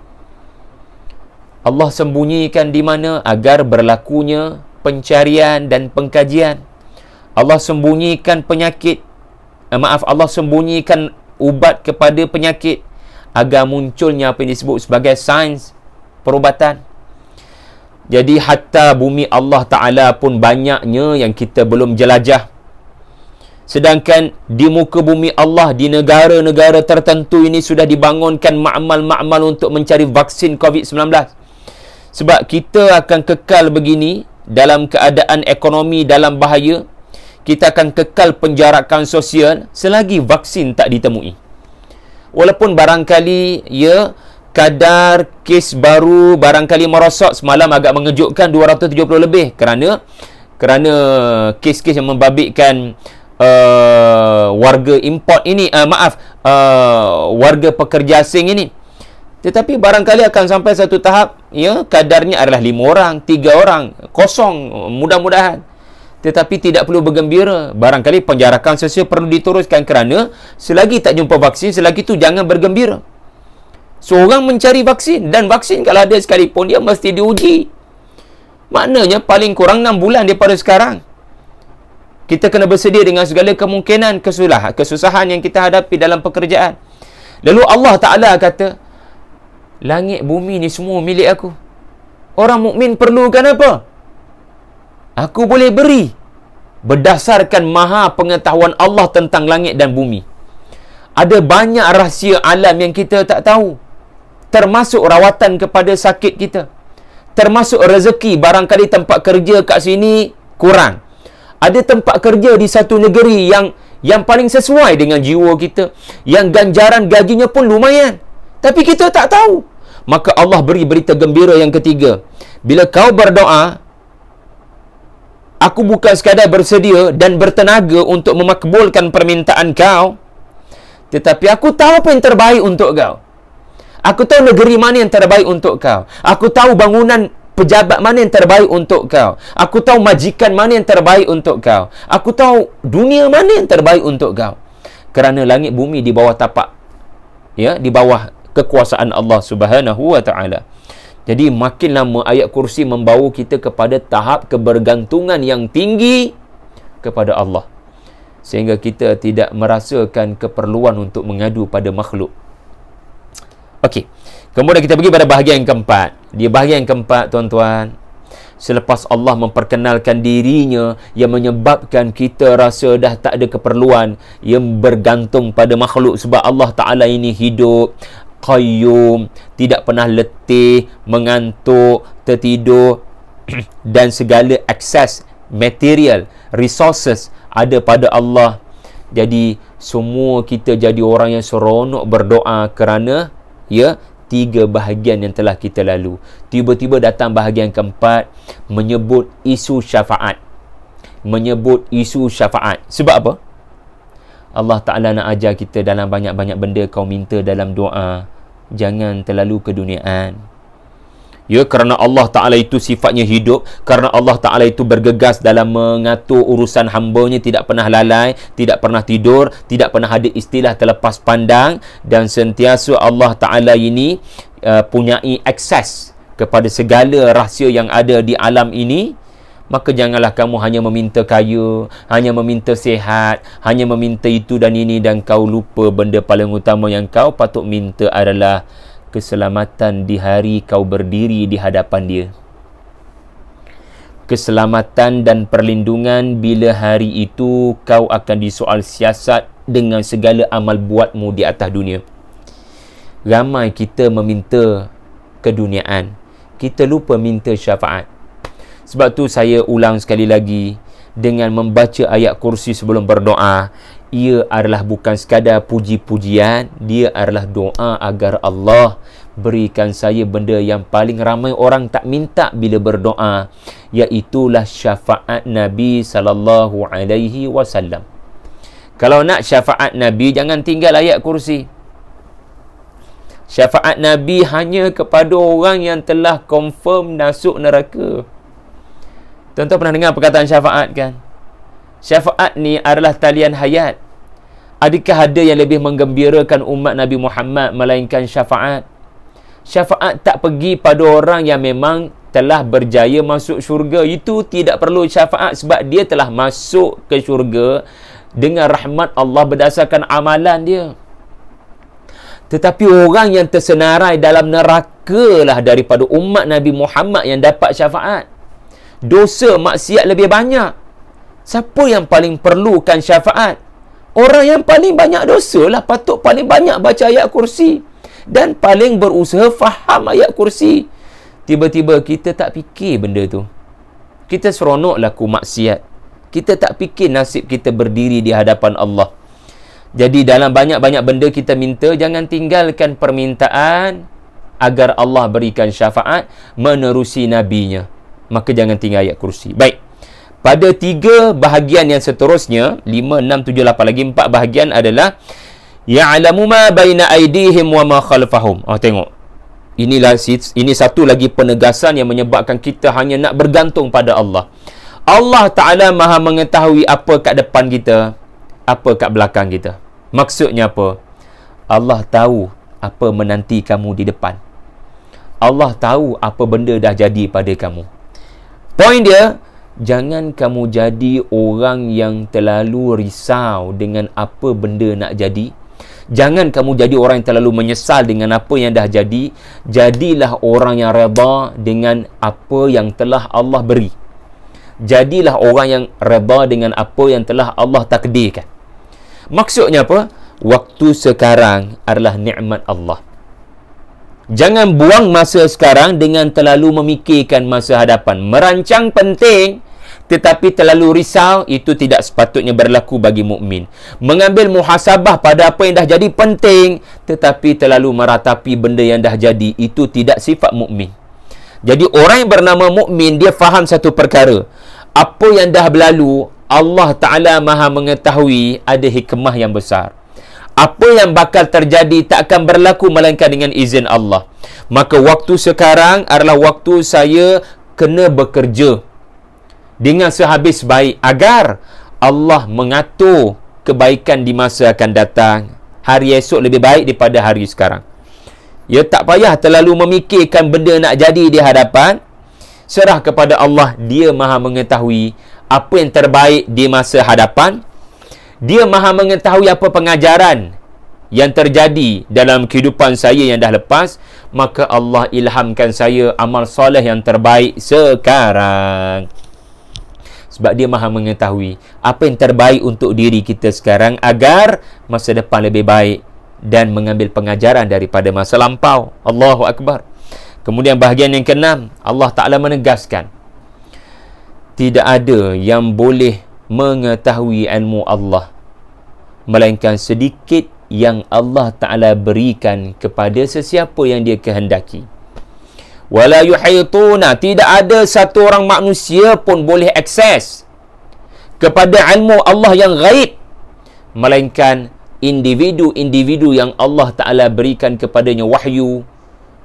Allah sembunyikan di mana agar berlakunya pencarian dan pengkajian. Allah sembunyikan penyakit, Allah sembunyikan ubat kepada penyakit agar munculnya apa yang disebut sebagai sains perubatan. Jadi hatta bumi Allah Ta'ala pun banyaknya yang kita belum jelajah. Sedangkan di muka bumi Allah, di negara-negara tertentu ini sudah dibangunkan ma'mal untuk mencari vaksin COVID-19. Sebab kita akan kekal begini dalam keadaan ekonomi dalam bahaya. Kita akan kekal penjarakan sosial selagi vaksin tak ditemui. Walaupun barangkali kadar kes baru barangkali merosot. Semalam agak mengejutkan 270 lebih kerana kes-kes yang membabitkan warga import ini, warga pekerja asing ini. Tetapi barangkali akan sampai satu tahap, kadarnya adalah 5 orang, 3 orang, kosong, mudah-mudahan. Tetapi tidak perlu bergembira. Barangkali penjarakan sosial perlu diteruskan kerana selagi tak jumpa vaksin, selagi tu jangan bergembira. Seorang mencari vaksin, dan vaksin kalau ada sekalipun dia mesti diuji. Maknanya paling kurang 6 bulan daripada sekarang. Kita kena bersedia dengan segala kemungkinan kesusahan yang kita hadapi dalam pekerjaan. Lalu Allah Ta'ala kata, langit bumi ni semua milik aku. Orang mukmin perlukan apa? Aku boleh beri berdasarkan maha pengetahuan Allah tentang langit dan bumi. Ada banyak rahsia alam yang kita tak tahu. Termasuk rawatan kepada sakit kita. Termasuk rezeki, barangkali tempat kerja kat sini kurang. Ada tempat kerja di satu negeri yang paling sesuai dengan jiwa kita, yang ganjaran gajinya pun lumayan, tapi kita tak tahu. Maka Allah beri berita gembira yang ketiga. Bila kau berdoa, aku bukan sekadar bersedia dan bertenaga untuk memakbulkan permintaan kau, tetapi aku tahu apa yang terbaik untuk kau. Aku tahu negeri mana yang terbaik untuk kau. Aku tahu bangunan pejabat mana yang terbaik untuk kau. Aku tahu majikan mana yang terbaik untuk kau. Aku tahu dunia mana yang terbaik untuk kau. Kerana langit bumi di bawah tapak, di bawah kekuasaan Allah Subhanahu wa ta'ala. Jadi makin lama ayat kursi membawa kita kepada tahap kebergantungan yang tinggi kepada Allah, sehingga kita tidak merasakan keperluan untuk mengadu pada makhluk. Okey, kemudian kita pergi pada bahagian yang keempat. Di bahagian yang keempat, tuan-tuan, selepas Allah memperkenalkan dirinya yang menyebabkan kita rasa dah tak ada keperluan yang bergantung pada makhluk, sebab Allah Ta'ala ini hidup, qayyum, tidak pernah letih, mengantuk, tertidur dan segala akses material, resources ada pada Allah. Jadi semua kita jadi orang yang seronok berdoa kerana 3 bahagian yang telah kita lalu. Tiba-tiba datang bahagian keempat, menyebut isu syafaat. Sebab apa? Allah Ta'ala nak ajar kita dalam banyak-banyak benda kau minta dalam doa, jangan terlalu keduniaan. Ya, kerana Allah Ta'ala itu sifatnya hidup, kerana Allah Ta'ala itu bergegas dalam mengatur urusan hamba-Nya, tidak pernah lalai, tidak pernah tidur, tidak pernah ada istilah terlepas pandang, dan sentiasa Allah Ta'ala ini punyai akses kepada segala rahsia yang ada di alam ini. Maka janganlah kamu hanya meminta kaya, hanya meminta sihat, hanya meminta itu dan ini, dan kau lupa benda paling utama yang kau patut minta adalah keselamatan di hari kau berdiri di hadapan Dia. Keselamatan dan perlindungan bila hari itu kau akan disoal siasat dengan segala amal buatmu di atas dunia. Ramai kita meminta keduniaan, kita lupa minta syafaat. Sebab tu saya ulang sekali lagi, dengan membaca ayat kursi sebelum berdoa, ia adalah bukan sekadar puji-pujian, dia adalah doa agar Allah berikan saya benda yang paling ramai orang tak minta bila berdoa, iaitulah syafaat Nabi SAW. Kalau nak syafaat Nabi, jangan tinggal ayat kursi. Syafaat Nabi hanya kepada orang yang telah confirm masuk neraka. Tuan-tuan pernah dengar perkataan syafaat kan? Syafaat ni adalah talian hayat. Adakah ada yang lebih menggembirakan umat Nabi Muhammad melainkan syafaat? Syafaat tak pergi pada orang yang memang telah berjaya masuk syurga. Itu tidak perlu syafaat sebab dia telah masuk ke syurga dengan rahmat Allah berdasarkan amalan dia. Tetapi orang yang tersenarai dalam neraka lah daripada umat Nabi Muhammad yang dapat syafaat. Dosa maksiat lebih banyak. Siapa yang paling perlukan syafaat? Orang yang paling banyak dosa lah patut paling banyak baca ayat kursi dan paling berusaha faham ayat kursi. Tiba-tiba kita tak fikir benda tu. Kita seronok laku maksiat. Kita tak fikir nasib kita berdiri di hadapan Allah. Jadi dalam banyak-banyak benda kita minta, jangan tinggalkan permintaan agar Allah berikan syafaat menerusi Nabi-Nya. Maka jangan tinggal ayat kursi. Baik. Pada 3 bahagian yang seterusnya, 5, 6, 7, 8 lagi 4 bahagian adalah ya'lamu ma baina aydihim wa ma khalfahum. Tengok. Ini satu lagi penegasan yang menyebabkan kita hanya nak bergantung pada Allah. Allah Ta'ala Maha mengetahui apa kat depan kita, apa kat belakang kita. Maksudnya apa? Allah tahu apa menanti kamu di depan. Allah tahu apa benda dah jadi pada kamu. Poin dia, jangan kamu jadi orang yang terlalu risau dengan apa benda nak jadi. Jangan kamu jadi orang yang terlalu menyesal dengan apa yang dah jadi. Jadilah orang yang redha dengan apa yang telah Allah beri. Jadilah orang yang redha dengan apa yang telah Allah takdirkan. Maksudnya apa? Waktu sekarang adalah nikmat Allah. Jangan buang masa sekarang dengan terlalu memikirkan masa hadapan. Merancang penting, tetapi terlalu risau, itu tidak sepatutnya berlaku bagi mukmin. Mengambil muhasabah pada apa yang dah jadi penting, tetapi terlalu meratapi benda yang dah jadi, itu tidak sifat mukmin. Jadi orang yang bernama mukmin, dia faham satu perkara. Apa yang dah berlalu, Allah Ta'ala Maha mengetahui, ada hikmah yang besar. Apa yang bakal terjadi tak akan berlaku melainkan dengan izin Allah. Maka waktu sekarang adalah waktu saya kena bekerja dengan sehabis baik agar Allah mengatur kebaikan di masa akan datang. Hari esok lebih baik daripada hari sekarang. Ya, tak payah terlalu memikirkan benda nak jadi di hadapan. Serah kepada Allah. Dia Maha mengetahui apa yang terbaik di masa hadapan. Dia Maha mengetahui apa pengajaran yang terjadi dalam kehidupan saya yang dah lepas. Maka Allah ilhamkan saya amal soleh yang terbaik sekarang. Sebab dia Maha mengetahui apa yang terbaik untuk diri kita sekarang agar masa depan lebih baik dan mengambil pengajaran daripada masa lampau. Allahu Akbar. Kemudian bahagian yang ke-6, Allah Ta'ala menegaskan, tidak ada yang boleh mengetahui ilmu Allah melainkan sedikit yang Allah Ta'ala berikan kepada sesiapa yang dia kehendaki. Wala yuhituna, tidak ada satu orang manusia pun boleh akses kepada ilmu Allah yang ghaib melainkan individu-individu yang Allah Ta'ala berikan kepadanya wahyu,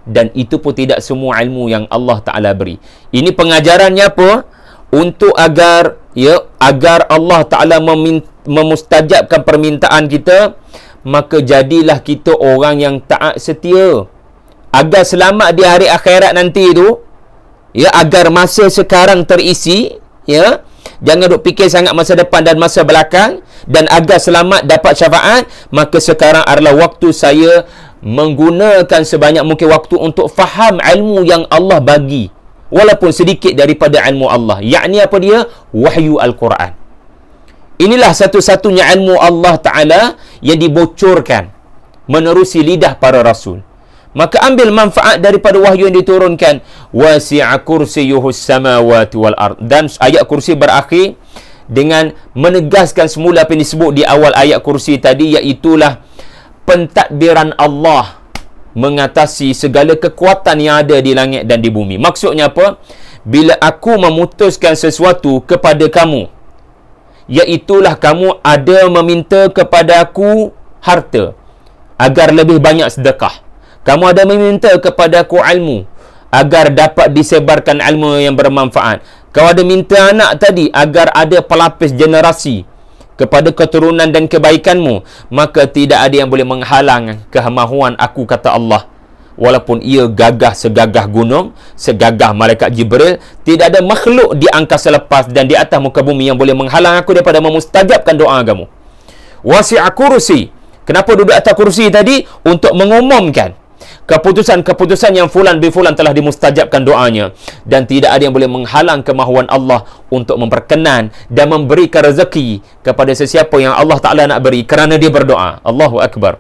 dan itu pun tidak semua ilmu yang Allah Ta'ala beri. Ini pengajarannya apa? Untuk agar Allah Ta'ala memustajabkan permintaan kita, maka jadilah kita orang yang taat setia, agar selamat di hari akhirat nanti tu, agar masa sekarang terisi, jangan duk fikir sangat masa depan dan masa belakang, dan agar selamat dapat syafaat, maka sekarang adalah waktu saya menggunakan sebanyak mungkin waktu untuk faham ilmu yang Allah bagi, walaupun sedikit daripada ilmu Allah, yakni apa dia? Wahyu Al-Quran. Inilah satu-satunya ilmu Allah Ta'ala yang dibocorkan menerusi lidah para rasul. Maka ambil manfaat daripada wahyu yang diturunkan. Wasi'a kursiyuhus samawati wal ard. Dan ayat kursi berakhir dengan menegaskan semula apa yang disebut di awal ayat kursi tadi, iaitulah pentadbiran Allah mengatasi segala kekuatan yang ada di langit dan di bumi. Maksudnya apa? Bila aku memutuskan sesuatu kepada kamu, iaitulah kamu ada meminta kepada aku harta agar lebih banyak sedekah. Kamu ada meminta kepada aku ilmu agar dapat disebarkan ilmu yang bermanfaat. Kau ada minta anak tadi agar ada pelapis generasi kepada keturunan dan kebaikanmu. Maka tidak ada yang boleh menghalang kemahuan aku, kata Allah. Walaupun ia gagah segagah gunung, segagah malaikat Jibril, tidak ada makhluk di angkasa lepas dan di atas muka bumi yang boleh menghalang aku daripada memustajabkan doa kamu. Wasi'a kursi. Kenapa duduk atas kursi tadi? Untuk mengumumkan keputusan-keputusan yang fulan bin fulan telah dimustajabkan doanya, dan tidak ada yang boleh menghalang kemahuan Allah untuk memperkenan dan memberikan rezeki kepada sesiapa yang Allah Ta'ala nak beri kerana dia berdoa. Allahu Akbar.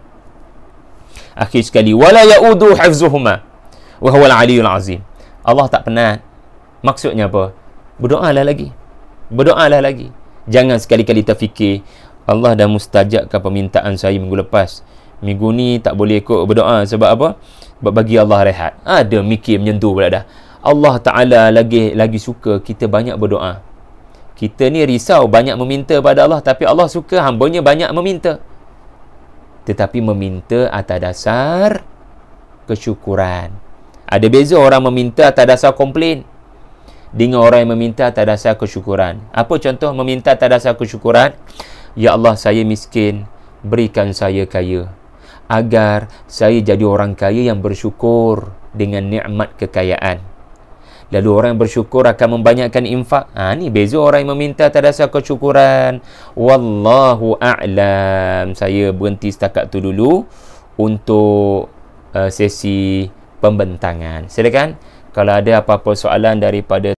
Akhir sekali, wala ya'udu hifzuhuma wa huwal aliyul azim. Allah tak penat. Maksudnya apa? Berdoalah lagi. Berdoalah lagi. Jangan sekali-kali terfikir Allah dah mustajabkan permintaan saya minggu lepas, minggu ni tak boleh ikut berdoa. Sebab apa? Sebab bagi Allah rehat. Ada mikir menyentuh pula dah. Allah Ta'ala lagi suka kita banyak berdoa. Kita ni risau banyak meminta pada Allah, tapi Allah suka hambanya banyak meminta. Tetapi meminta atas dasar kesyukuran. Ada beza orang meminta atas dasar komplain dengan orang yang meminta atas dasar kesyukuran. Apa contoh meminta atas dasar kesyukuran? Ya Allah, saya miskin, berikan saya kaya, agar saya jadi orang kaya yang bersyukur dengan nikmat kekayaan. Lalu orang yang bersyukur akan membanyakkan infak. Ni beza orang yang meminta atas dasar kesyukuran. Wallahu a'lam. Saya berhenti setakat tu dulu untuk sesi pembentangan. Silakan kalau ada apa-apa soalan daripada